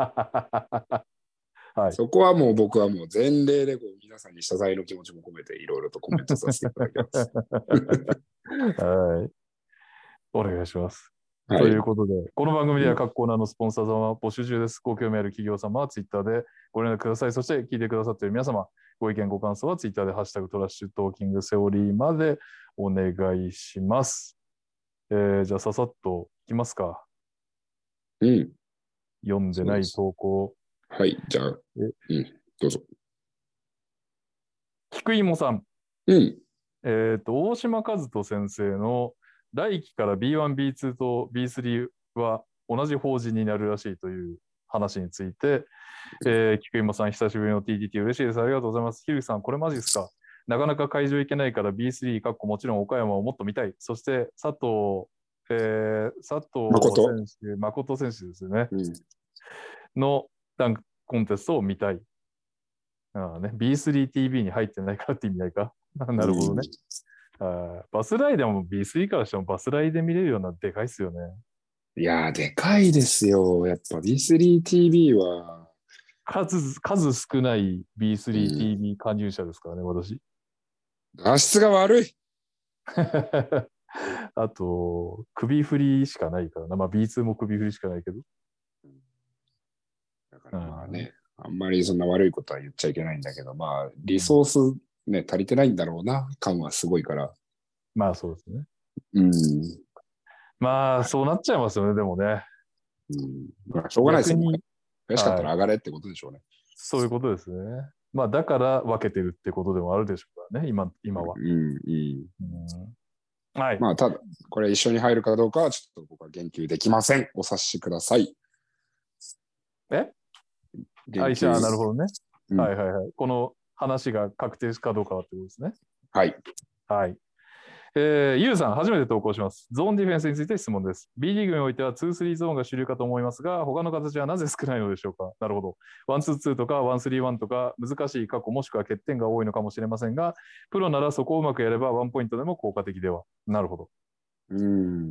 はい、そこはもう僕はもう前例でこう皆さんに謝罪の気持ちも込めていろいろとコメントさせていただきます。 はい。お願いします。はい、ということで、この番組では各コーナーのスポンサー様は募集中です。ご興味ある企業様はツイッターでご連絡ください。そして聞いてくださっている皆様、ご意見ご感想はツイッターでハッシュタグトラッシュトーキングセオリーまでお願いします。えー、じゃあささっといきますか。 うん。 読んでない投稿。 はい、じゃあ、うん、どうぞ。 菊芋さん。 うん。 えっと、大島和人先生の来期から ビーワン、ビーツー と ビースリー は同じ法人になるらしいという話について、えー、菊芋さん、久しぶりの ティーティーティー 嬉しいです。ありがとうございます。ひるきさん、これマジですか？なかなか会場行けないから ビースリー、かっこもちろん岡山をもっと見たい。そして佐藤、えー、佐藤選手、誠選手ですよね。うん、のダンクコンテストを見たい。あね、ビースリーティービー に入ってないからって意味ないか。なるほどね。うん、あバスライでも ビースリー からしてもバスライで見れるようなでかいっすよね。 いやー、でかいですよ。やっぱ ビースリーティービー は。 数、数少ない ビースリーティービー 加入者ですからね、うん、私。 画質が悪い。 あと、首振りしかないからな。まあ ビーツー も首振りしかないけど。 だからまあね、うん、あんまりそんな悪いことは言っちゃいけないんだけど、まあリソースね、足りてないんだろうな、感はすごいから。 まあそうですね。 うん。 まあそうなっちゃいますよね、でもね。 うん。まあ、しょうがないですよね。悔しかったら上がれってことでしょうね、はい。 そういうことですね。まあだから分けてるってことでもあるでしょうからね、今、今は。 うんうん。 うん、はい。 まあただ、これ一緒に入るかどうかはちょっと僕は言及できません。お察しください。 えあ、じゃあなるほどね、うん。はいはいはい。この話が確定かどうかはってことですね。 はい。 はい。 えー、ゆうさん、初めて投稿します。ゾーンディフェンスについて質問です。B リーグにおいてはに、さんゾーンが主流かと思いますが、他の形はなぜ少ないのでしょうか。なるほど。いち、に、にとかいち、さん、いちとか難しい過去もしくは欠点が多いのかもしれませんが、プロならそこをうまくやればワンポイントでも効果的では。なるほど。 うーん。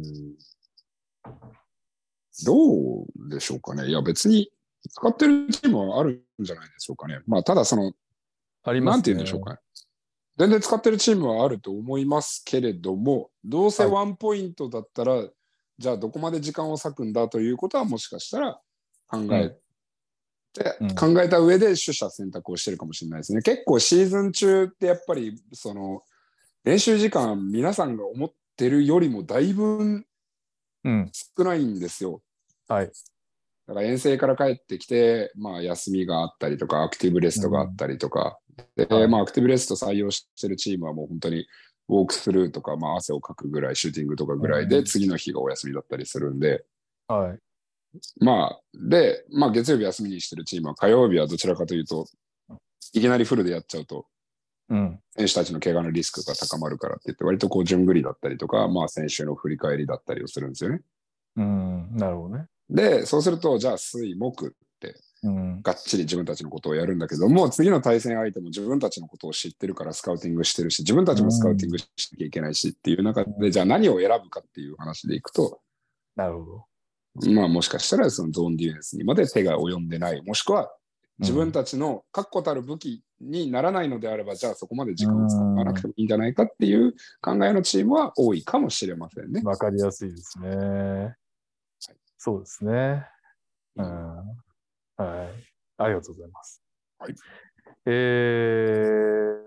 どうでしょうかね。いや、別に使ってるチームはあるんじゃないでしょうかね。まあ、ただその、 ありますね。 なんて言うんでしょうかね。全然使ってるチームはあると思いますけれども、どうせワンポイントだったら、はい、じゃあどこまで時間を割くんだということはもしかしたら考えて、うん、考えた上で取捨選択をしてるかもしれないですね。結構シーズン中ってやっぱりその練習時間皆さんが思ってるよりもだいぶ少ないんですよ。 うん、はい。 だから遠征から帰ってきて、まあ、休みがあったりとか、アクティブレストがあったりとか、うん、で、はい、まあ、アクティブレスト採用してるチームはもう本当にウォークスルーとか、まあ、汗をかくぐらい、シューティングとかぐらいで、うん、次の日がお休みだったりするんで、 はい。 まあ、で、まあ、月曜日休みにしてるチームは、火曜日はどちらかというと、いきなりフルでやっちゃうと、うん、選手たちの怪我のリスクが高まるからって言って、割とこう、順繰りだったりとか、まあ、先週の振り返りだったりをするんですよね。 うん、なるほどね。 で、そうすると、じゃあ、水、木って、がっちり自分たちのことをやるんだけども、次の対戦相手も自分たちのことを知ってるからスカウティングしてるし、自分たちもスカウティングしなきゃいけないしっていう中で、じゃあ何を選ぶかっていう話でいくと、 なるほど。まあ、もしかしたらそのゾーンディフェンスにまで手が及んでない、もしくは自分たちの確固たる武器にならないのであれば、じゃあそこまで時間を使わなくてもいいんじゃないかっていう考えのチームは多いかもしれませんね。 わかりやすいですね。はい、そうですね。うん、はい。ありがとうございます。 はい。 えー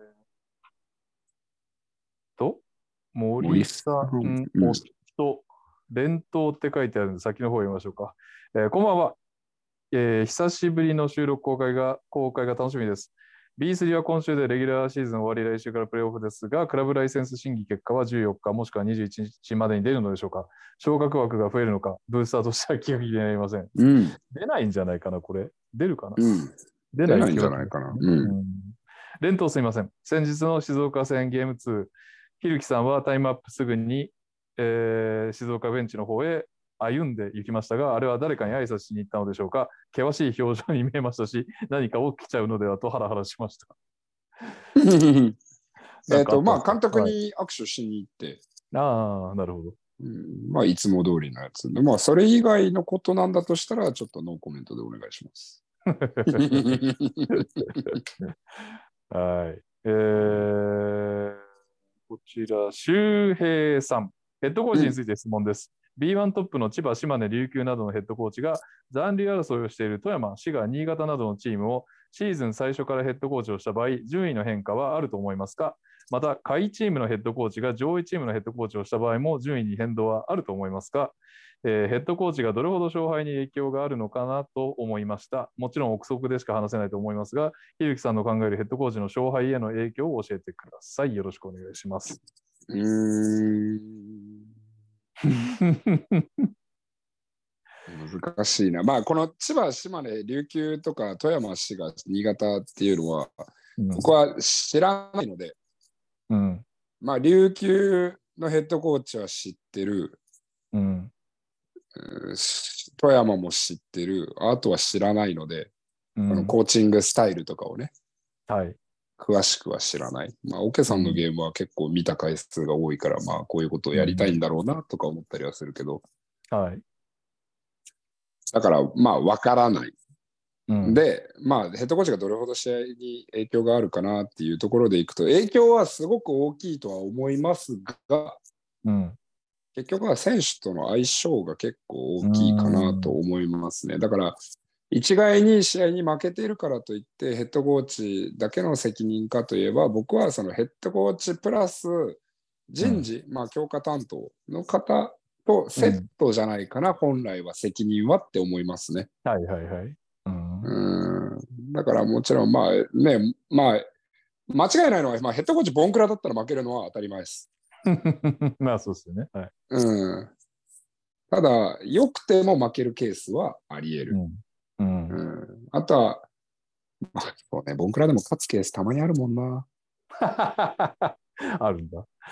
と、森さん、おと、伝統って書いてあるので、先の方を読みましょうか。えー、こんばんは、えー。久しぶりの収録公開が、公開が楽しみです。ビースリー は今週でレギュラーシーズン終わり、来週からプレーオフですが、クラブライセンス審議結果はじゅうよっか、もしくはにじゅういちにちまでに出るのでしょうか。昇格枠が増えるのか、ブースターとしては気が気になりません。 うん、 出ないんじゃないかな、これ。出るかな、 うん、出ないんじゃないかな。うんうん、 連投すみません。先日の静岡戦ゲームツー、ひるきさんはタイムアップすぐに、えー、静岡ベンチの方へ歩んで行きましたが、あれは誰かに挨拶しに行ったのでしょうか。険しい表情に見えましたし、何か起きちゃうのではとハラハラしました。 えっと、まあ、監督に握手しに行って。 はい、ああ、なるほど。 うん、まあ、いつも通りのやつで。まあ、それ以外のことなんだとしたら、ちょっとノーコメントでお願いします。 はい。えー、こちら、周平さん。ヘッドコーチについて質問です。うん、ビーワン トップの千葉、島根、琉球などのヘッドコーチが残留争いをしている富山、滋賀、新潟などのチームをシーズン最初からヘッドコーチをした場合、順位の変化はあると思いますか？また、下位チームのヘッドコーチが上位チームのヘッドコーチをした場合も順位に変動はあると思いますか？えー、ヘッドコーチがどれほど勝敗に影響があるのかなと思いました。もちろん憶測でしか話せないと思いますが、ひるきさんの考えるヘッドコーチの勝敗への影響を教えてください。よろしくお願いします。 うーん難しいな。まあ、この千葉、島根、琉球とか富山、滋賀、新潟っていうのは、うん、僕は知らないので、うん、まあ、琉球のヘッドコーチは知ってる、うん、富山も知ってる、あとは知らないので、うん、あのコーチングスタイルとかをね、はい、詳しくは知らない。まあ、オケさんのゲームは結構見た回数が多いから、うん、まあ、こういうことをやりたいんだろうなとか思ったりはするけど、はい。だから、まあ、わからない。うん、で、まあ、ヘッドコーチがどれほど試合に影響があるかなっていうところでいくと、影響はすごく大きいとは思いますが、うん、結局は選手との相性が結構大きいかなと思いますね。だから、一概に試合に負けているからといって、ヘッドコーチだけの責任かといえば、僕はそのヘッドコーチプラス人事、うん、まあ、強化担当の方とセットじゃないかな、うん、本来は責任はって思いますね。はいはいはい。うん、うんだからもちろん、まあね、まあ、間違いないのは、まあ、ヘッドコーチボンクラだったら負けるのは当たり前です。まあそうですよね。はい。うん。ただ、良くても負けるケースはあり得る。うんうんうん、あとは、まあそうね、ボンクラでも勝つケースたまにあるもんな。 あるんだ。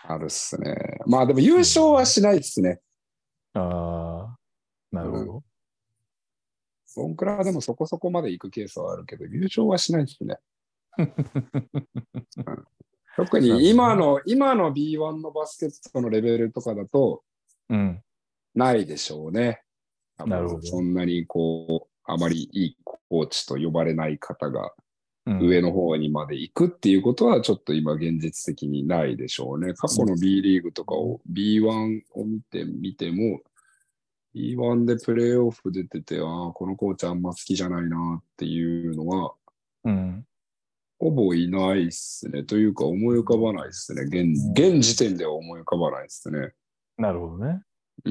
あるっすね。まあでも優勝はしないっすね。 うん、ああ、なるほど。 ボンクラでもそこそこまで行くケースはあるけど、優勝はしないっすね。うん、特に今の、今の ビーワン のバスケットのレベルとかだと、 うん、 ないでしょうね。 なるほど。 そんなにこう、あまりいいコーチと呼ばれない方が上上の方にまで行くっていうことはちょっと今現実的にないでしょうね。過去の B リーグとかを、ビーワン を見てみても、ビーワン でプレーオフ出てて、ああ、このコーチあんま好きじゃないなっていうのは、 うん、 ほぼいないっすね。というか思い浮かばないっすね。現、現時点では思い浮かばないっすね。 なるほどね。 うん。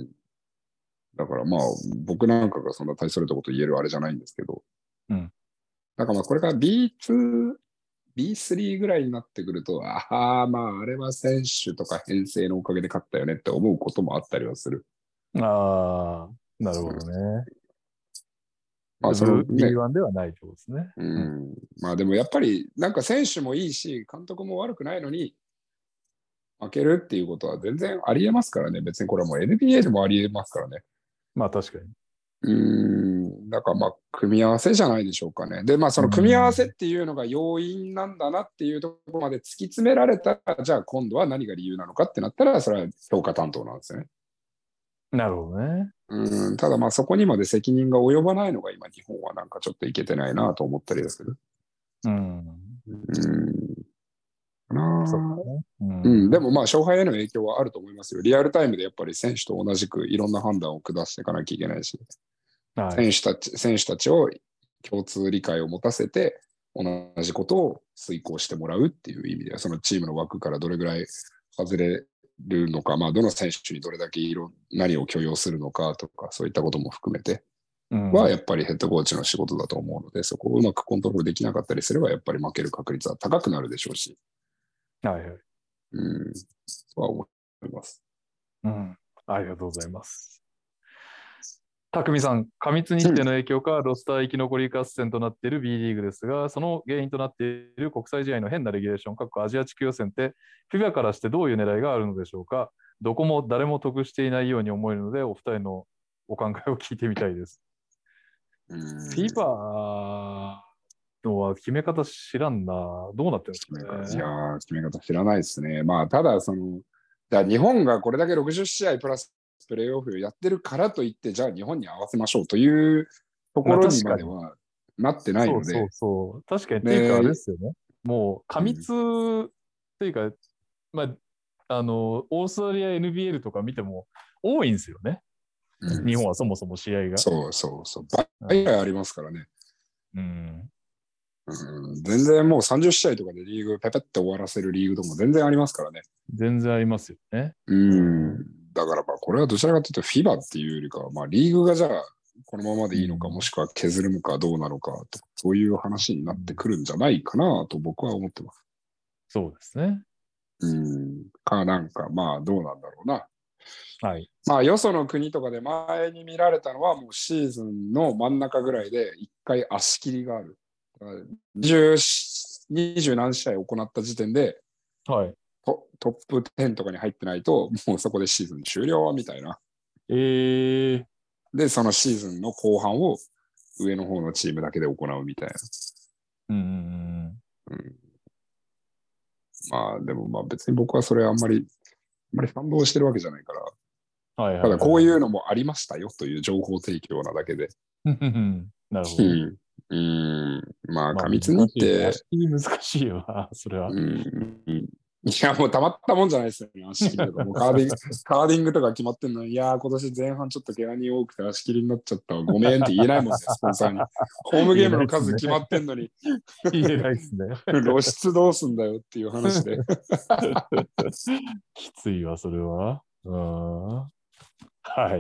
だからまあ、僕なんかがそんな大それたこと言えるあれじゃないんですけど、 うん。 なんかまあこれから ビーツー、ビースリー ぐらいになってくると、ああ、まああれは選手とか編成のおかげで勝ったよねって思うこともあったりはする。 ああ、なるほどね。うん、 まあそのね、 ビーワン ではないってことですね。 うん。まあでもやっぱりなんか選手もいいし、監督も悪くないのに、負けるっていうことは全然ありえますからね。別にこれはもう エヌビーエー でもありえますからね。 まあ確かに。 うーん。だからまあ、組み合わせじゃないでしょうかね。で、まあその組み合わせっていうのが要因なんだなっていうところまで突き詰められたら、じゃあ今度は何が理由なのかってなったら、それは評価担当なんですよね。 なるほどね。 うん。ただまあそこにまで責任が及ばないのが今日本はなんかちょっといけてないなと思ったりする。 うん。 うん。なそうね。ううん、でもまあ勝敗への影響はあると思いますよ。リアルタイムでやっぱり選手と同じくいろんな判断を下していかなきゃいけないし、 はい、 選手たち、選手たちを共通理解を持たせて、同じことを遂行してもらうっていう意味では、そのチームの枠からどれぐらい外れるのか、まあ、どの選手にどれだけ色何を許容するのかとか、そういったことも含めては、やっぱりヘッドコーチの仕事だと思うので、そこをうまくコントロールできなかったりすれば、やっぱり負ける確率は高くなるでしょうし。 はいはい。 うん、とは思います。 うん。ありがとうございます。匠さん、過密日程の影響か、ロスター生き残り合戦となっている B リーグですが、その原因となっている国際試合の変なレギュレーション、各アジア地区予選って、フィバからしてどういう狙いがあるのでしょうか。どこも誰も得していないように思えるので、お二人のお考えを聞いてみたいです。フィバのは決め方知らんな。どうなってるんですかね。 いや決め方知らないですね。まあ、ただ、その、だ日本がこれだけろくじゅう試合プラスプレーオフをやってるからといって、じゃあ日本に合わせましょうというところにまではなってないので。 そうそうそう。確かに、っていうかあれですよね。もう過密というか、まあ、あの、オーストラリア エヌビーエル とか見ても多いんですよね。うん、日本はそもそも試合が。 そうそうそう。倍々ありますからね。 うん。 うん、全然もうさんじゅう試合とかでリーグペペって終わらせるリーグとかも全然ありますからね。 全然ありますよね。 うん。だからまあこれはどちらかというと フィバ っていうよりかは、まあリーグがじゃあこのままでいいのか、もしくは削るのかどうなのかと、そういう話になってくるんじゃないかなと僕は思ってます。 そうですね。 うん。か、なんかまあどうなんだろうな。 はい。 まあよその国とかで前に見られたのはもうシーズンの真ん中ぐらいで一回足切りがある。にじゅう、にじゅう何試合行った時点で、 はい、 ト, トップじゅうとかに入ってないと、もうそこでシーズン終了みたいな。 えー、 で、そのシーズンの後半を上の方のチームだけで行うみたいな。 うんうんうん、まあ、でもまあ別に僕はそれあんまり、あんまり賛同してるわけじゃないから、 はいはいはい、 ただこういうのもありましたよという情報提供なだけで。 なるほど、ね。 うん、まあ、過密密日程。 足切り難しいよな、それは。 うん、いや、もうたまったもんじゃないですよね、足切りとか。もうカーディング、カーディングとか決まってんのに、いやー、今年前半ちょっと怪我人多くて足切りになっちゃったわ。ごめんって言えないもんね、スポンサーに。ホームゲームの数決まってんのに。 言えないですね。 露出どうすんだよっていう話で。 きついわ、それは。うん。はい。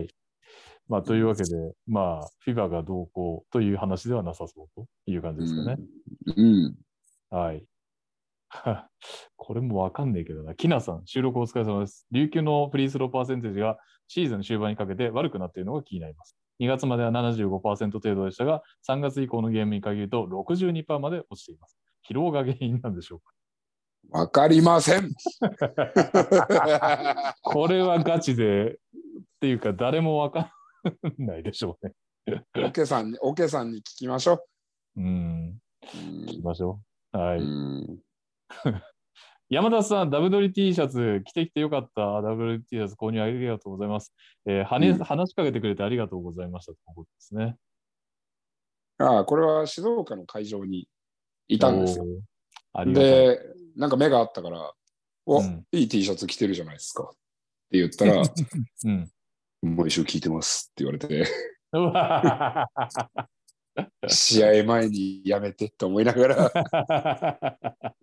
まあ、というわけで、まあ、フィバ がどうこうという話ではなさそうという感じですかね。 うん。うん、 はい。これもわかんねえけどな。キナさん、収録お疲れ様です。琉球のフリースローパーセンテージがシーズン終盤にかけて悪くなっているのが気になります。にがつまでは ななじゅうごパーセント 程度でしたが、さんがつ以降のゲームに限ると ろくじゅうにパーセント まで落ちています。疲労が原因なんでしょうか。 わかりません。 これはガチでっていうか誰もわかんないでしょうね。 オケさんに、オケさんに聞きましょう。うん。聞きましょう。はい。 うん山田さん、ダブドリ T シャツ着てきてよかった。ダブドリ T シャツ購入ありがとうございます。えー、はね、うん、話しかけてくれてありがとうございましたということですね。 ああ、これは静岡の会場にいたんですよ。 ありがたい。 で、なんか目があったから、お、うん、いい T シャツ着てるじゃないですかって言ったら、うん、毎週聞いてますって言われて、試合前にやめてと思いながら。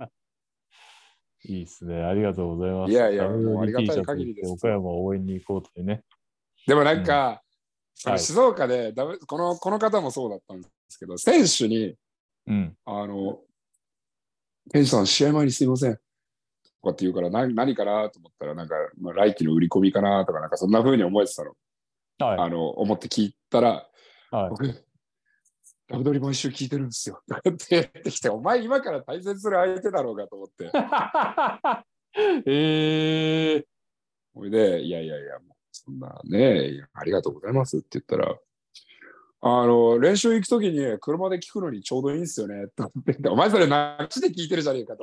いいっすね。ありがとうございます。 いやいや、もうありがたい限りです。 岡山を応援に行こうというね。 でもなんか、うん、その静岡で、はい、この、この方もそうだったんですけど、選手に、うん、あの、ケンジさん、試合前にすいません。とかって言うから、何, 何かなと思ったら、なんか、まあ、来季の売り込みかなとか、なんかそんな風に思えてたの。はい、あの、思って聞いたら、はい、僕、ダブドリ毎週聞いてるんですよ。って言ってきて、お前今から対戦する相手だろうかと思って。えー。それで、いやいやいや、もうそんなね、ありがとうございますって言ったら、あの、練習行くときに車で聞くのにちょうどいいんですよね。って言って、お前それなしで聞いてるじゃねえかと。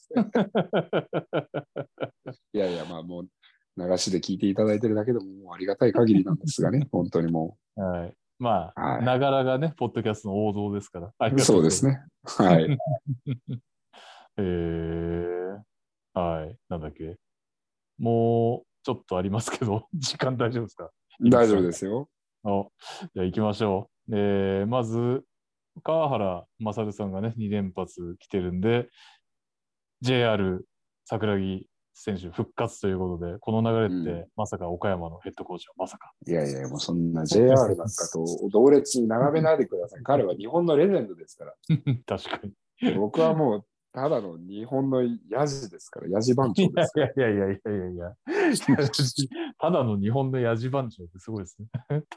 いやいや、まあもう、流しで聞いていただいてるだけでももうありがたい限りなんですがね、本当にもう。はい。まあ、ながらがね、ポッドキャストの王道ですから。ありがとうございます。そうですね。はい。 えー、はい。なんだっけ。もうちょっとありますけど、時間大丈夫ですか？ 大丈夫ですよ。 おじゃあ行きましょう。えー、まず、川原勝さんがね、に連発来てるんで、ジェイアール 桜木選手復活ということで、この流れって、うん、まさか岡山のヘッドコーチはまさか。 いやいや、もうそんな ジェイアール なんかと同列に並べないでください。彼は日本のレジェンドですから。 確かに。 僕はもう、ただの日本のヤジですから、ヤジ番長ですから。 いやいやいやいやいやいや。ただの日本のヤジ番長ってすごいですね。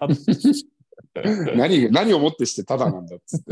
何, 何をもってしてただなんだっつって。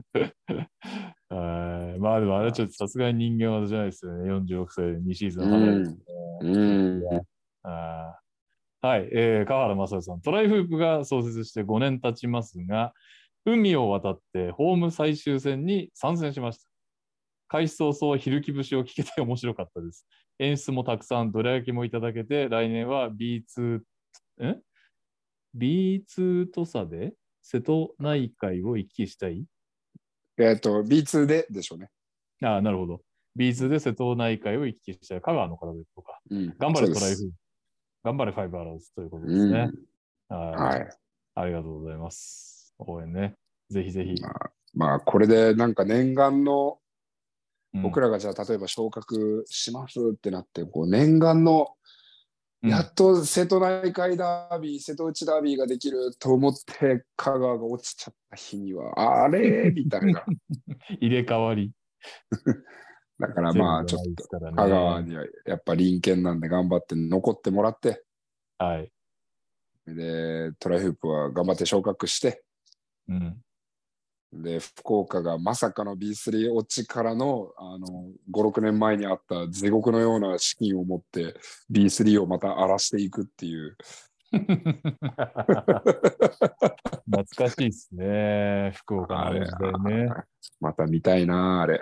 あまあでもあれはちょっとさすがに人間技じゃないですよね。よんじゅうろくさいでにシーズン離れて、ね。うんうんあはい、えー、川原正さん。トライフープが創設してごねん経ちますが、海を渡ってホーム最終戦に参戦しました。開始早々、ひるき節を聞けて面白かったです。演出もたくさん、どら焼きもいただけて、来年は ビーツー、ん ビーツー とさで瀬戸内海を行き来したいえっと、ビーツー ででしょうね。 ああ、なるほど。ビーツー で瀬戸内海を行き来したい。香川の方でとか。うん、頑張れトライフー。頑張れファイブアラーズということですね。うん、はい。ありがとうございます。応援ね。ぜひぜひ。 まあ、まあ、これでなんか念願の、僕らがじゃあ例えば昇格しますってなって、こう念願の、やっと瀬戸内海ダービー、瀬戸内ダービーができると思って香川が落ちちゃった日には、あれみたいな。 入れ替わり。 だからまあちょっと香川にはやっぱ隣県なんで頑張って残ってもらって、 はい。 で、トライフープは頑張って昇格して、うん、で、福岡がまさかの ビースリー 落ちからの、あの、ご、ろくねんまえにあった地獄のような資金を持って ビースリー をまた荒らしていくっていう。 懐かしいですね、福岡の時代ね。 また見たいな、あれ。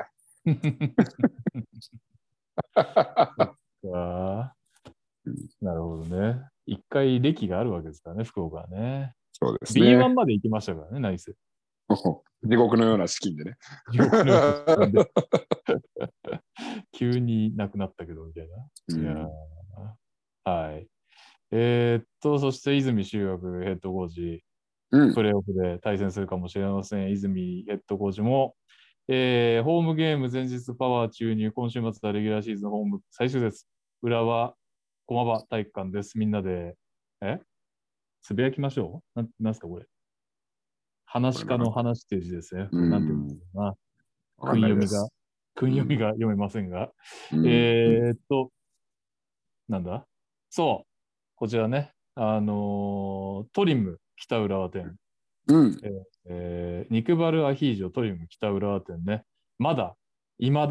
なるほどね。一回歴があるわけですからね、福岡はね。 そうですね。 ビーワン まで行きましたからね、ナイス。 地獄のような資金でね。 地獄のような資金で。急になくなったけど、みたいな。うん、いやはい。えー、っと、そして泉修学ヘッドコーチ、うん、プレーオフで対戦するかもしれません。泉ヘッドコーチも、えー、ホームゲーム前日パワー注入、今週末はレギュラーシーズンホーム最終です。裏は駒場体育館です。みんなで、えつぶやきましょうな、なんすかこれ。話し家の話っていう字ですね。これなんていうんですかな。訓読みが、訓読みが読めませんが。うん、えー、っと、なんだそう。こちらね。あのー、トリム北浦和店。うんえー、肉バルアヒージョトリム北浦和店ね。まだ、いまだ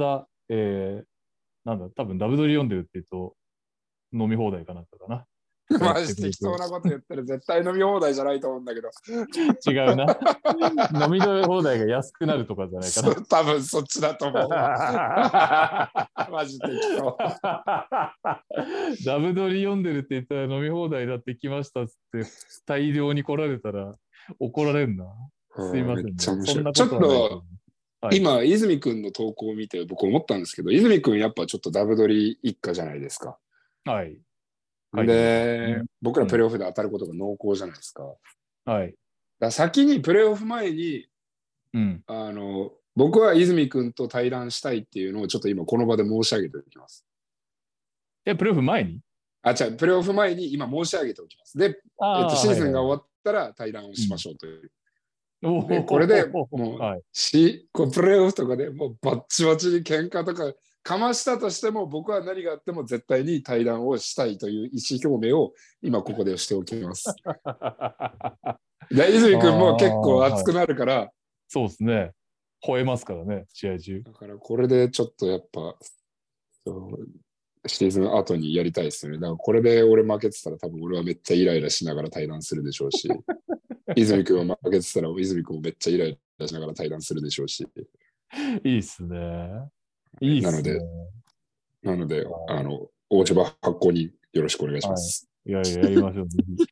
えー、なんだ、多分ダブドリ読んでるって言うと、飲み放題かなんかかな。 マジ適当なこと言ったら絶対飲み放題じゃないと思うんだけど。 違うな。飲み放題が安くなるとかじゃないかな。 多分そっちだと思うわ。マジ適当。 ダブドリ読んでるって言ったら飲み放題だって来ましたっつって大量に来られたら怒られるな。すいません、ね。 めっちゃ面白い。 そんなちょっことと、はい、今、泉くんの投稿を見て僕思ったんですけど、泉くんやっぱちょっとダブドリ一家じゃないですか。 はい。 で、僕らプレーオフで当たることが濃厚じゃないですか。 うん、はい。 だ先にプレーオフ前に、 うん、 あの僕は泉くんと対談したいっていうのをちょっと今この場で申し上げておきます。 え、プレーオフ前にあ、違う、プレーオフ前に今申し上げておきます。で、えっと、シーズンが終わったら対談をしましょうという。うん、でこれでもう、はい、しこうプレーオフとかでもうバッチバチに喧嘩とかかましたとしても僕は何があっても絶対に対談をしたいという意思表明を今ここでしておきます。で泉君も結構熱くなるから、はい、 そうですね。吠えますからね、試合中。 だからこれでちょっとやっぱシーズン後にやりたいですよね。だからこれで俺負けてたら多分俺はめっちゃイライラしながら対談するでしょうし、泉君は負けてたら泉君もめっちゃイライラしながら対談するでしょうし。 いいっすね。いいっすね。 なので、なので、あの、大柴発行によろしくお願いします。 はい、いやいや、やりましょう。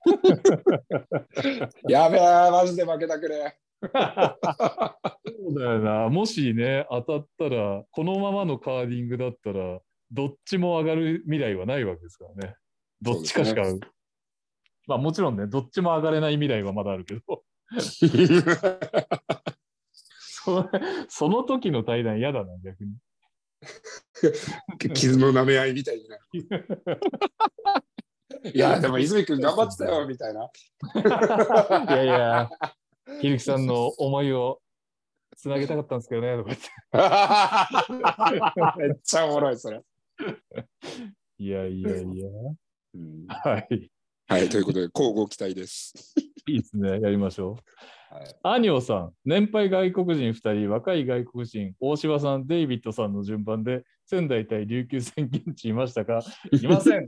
やべえ、マジで負けたくれ。 そうだよな。もしね、当たったら、このままのカーディングだったら、どっちも上がる未来はないわけですからね。どっちかしか、ね、まあもちろんね、どっちも上がれない未来はまだあるけど。そ, その時の対談嫌だな、逆に。 傷の舐め合いみたいになる。いや、でも泉君頑張ってたよ、みたいな。 いやいや、ひるきさんの思いをつなげたかったんですけどね、とか言って。めっちゃおもろい、それ。 いやいやいや。うん、はい。 はい、ということで、交互期待です。 いいですね、やりましょう。はい、アニョさん、年配外国人ふたり、若い外国人、大柴さん、デイビッドさんの順番で、仙台対琉球戦現地いましたか？いません。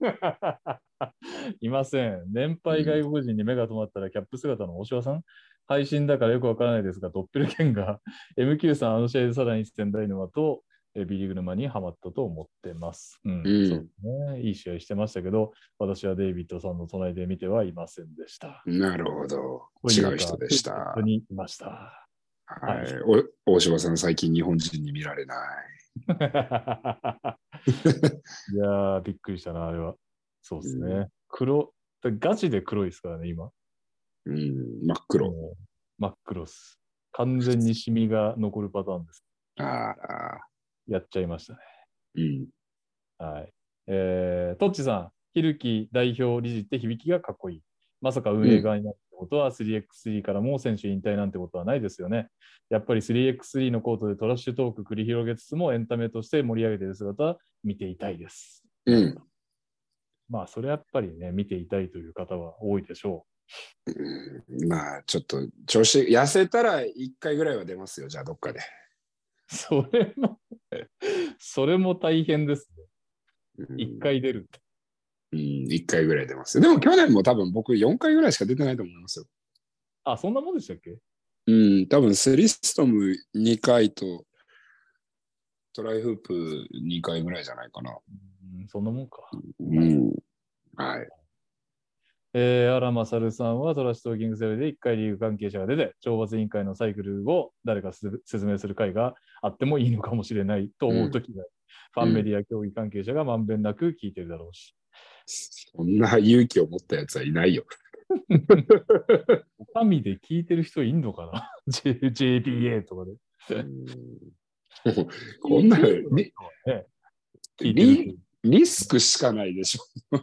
いません。年配外国人に目が止まったら、キャップ姿の大柴さん、配信だからよくわからないですが、ドッペルケンが エムキュー さん、あの試合でさらに仙台沼とビリグルマにはまったと思ってます。うん、うん、そうですね。いい試合してましたけど、私はデイビッドさんの隣で見てはいませんでした。 なるほど。違う人でした。 ここにいました。 はい。はい、お大柴さん、最近日本人に見られない。 いやー、びっくりしたな、あれは。そうですね。うん、黒、ガチで黒いですからね、今。 うん、真っ黒。 真っ黒っす。完全にシミが残るパターンです。 ああ。 やっちゃいましたね。 うん。 はい。えー、トッチさん、ヒルキ代表理事って響きがかっこいい。まさか運営側になるってことは、うん、スリーエックススリー からもう選手引退なんてことはないですよね。やっぱり スリーエックススリー のコートでトラッシュトーク繰り広げつつもエンタメとして盛り上げている姿見ていたいです。 うん。 まあ、それはやっぱりね、見ていたいという方は多いでしょう。うん、まあ、ちょっと調子、痩せたらいっかいぐらいは出ますよ、じゃあどっかで。 それも、それも大変ですね。いっかい出るって。 うん、いっかいぐらい出ますよ。でも去年も多分僕よんかいぐらいしか出てないと思いますよ。 あ、そんなもんでしたっけ？ うん、多分セリストムにかいとトライフープにかいぐらいじゃないかな。 うん、そんなもんか。 うん。はい。 えー、荒勝さんはトラッシュトーキングセルでいっかいリーグ関係者が出て、懲罰委員会のサイクルを誰か説明する会があってもいいのかもしれないと思うときが、うん、ファンメディア競技関係者がまんべんなく聞いてるだろうし。 そんな勇気を持ったやつはいないよ。 お上で聞いてる人いんのかなジェイピーエー とかで。 こんなのリ、ね、リ, リスクしかないでしょ。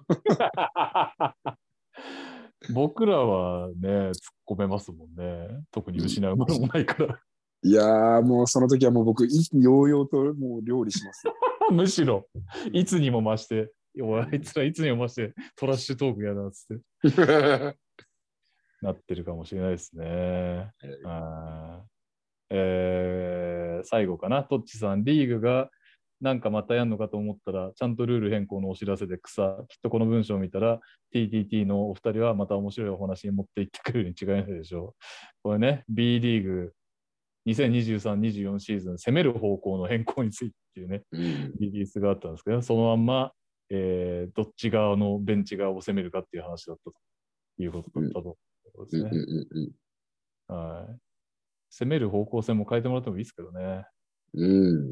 僕らはね、突っ込めますもんね。特に失うものもないから。 いやー、もうその時はもう僕、意気揚々ともう料理します。 むしろ、いつにも増して、あいつらいつにも増してトラッシュトークやなっつってなってるかもしれないですね。あえー、最後かな、トッチさん、リーグがなんかまたやんのかと思ったら、ちゃんとルール変更のお知らせで草、きっとこの文章を見たら、ティーティーティー のお二人はまた面白いお話に持っていってくれるに違いないでしょう。これね、B リーグにせんにじゅうさん、にじゅうよんシーズン、攻める方向の変更についてっていうね、 うん、 リリースがあったんですけど、そのまんま、えー、どっち側のベンチ側を攻めるかっていう話だったということだったということですね。はい。攻める方向性も変えてもらってもいいですけどね。 うん。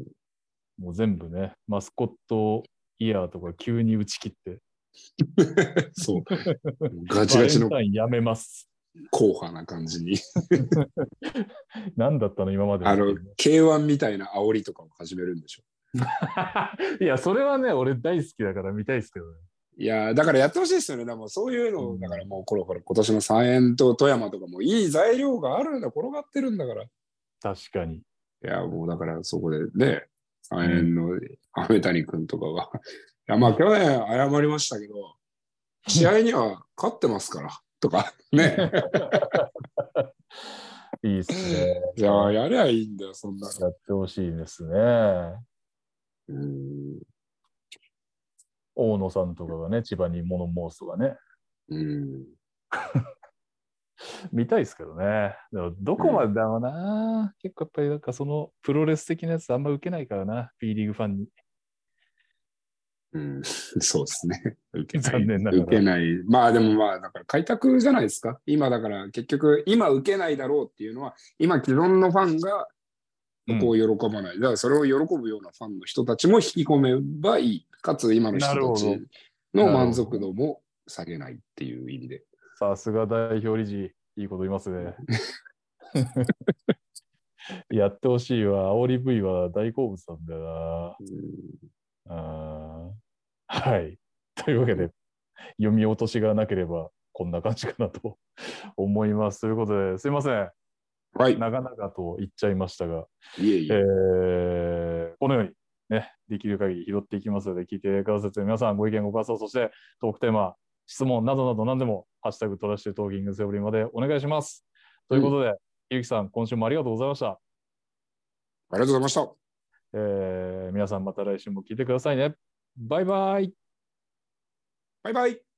もう全部ね、マスコットイヤーとか急に打ち切って。 そう。ガチガチの。 バレンタインやめます。 硬派な感じに。 何だったの今までの。 あの、ケーワン みたいな煽りとかを始めるんでしょ。 いや、それはね、俺大好きだから見たいですけどね。 いや、だからやってほしいですよね。でもそういうの、うん、だからもうこれこれ今年の三円と富山とかもいい材料があるんだ、転がってるんだから。 確かに。 いや、もうだからそこでね、三円の雨谷君とかが、うん、いや、まあ去年謝りましたけど、試合には勝ってますから、とか、ね。 いいっすね。 いや、やりゃいいんだよ、そんなの。 やってほしいですね。 うん。 大野さんとかがね、千葉に物申すとかね。 うん。 見たいですけどね。でもどこまでだろうな、うん。結構やっぱりなんかそのプロレス的なやつあんま受けないからな、B リーグファンに。 うん、そうですね。受けない。 残念ながら。 受けない。まあでもまあ、だから開拓じゃないですか。今だから結局、今受けないだろうっていうのは、今既存のファンがそこを喜ばない。うん、だからそれを喜ぶようなファンの人たちも引き込めばいい。かつ今の人たちの満足度も下げないっていう意味で。 さすが代表理事、いいこと言いますね。やってほしいわ。煽り V は大好物なんだよな。うん、あはい。というわけで、読み落としがなければこんな感じかなと思います。ということで、すいません。 はい。 長々と言っちゃいましたが、 いえいえ。 えー、このように、ね、できる限り拾っていきますので、聞いてくださって皆さんご意見ご感想、そしてトークテーマ、質問などなど何でも、ハッシュタグトラッシュトーキングセオリーまでお願いします。ということで、うん、ゆきさん、今週もありがとうございました。 ありがとうございました。 えー、皆さんまた来週も聞いてくださいね。バイバイ。 バイバイ。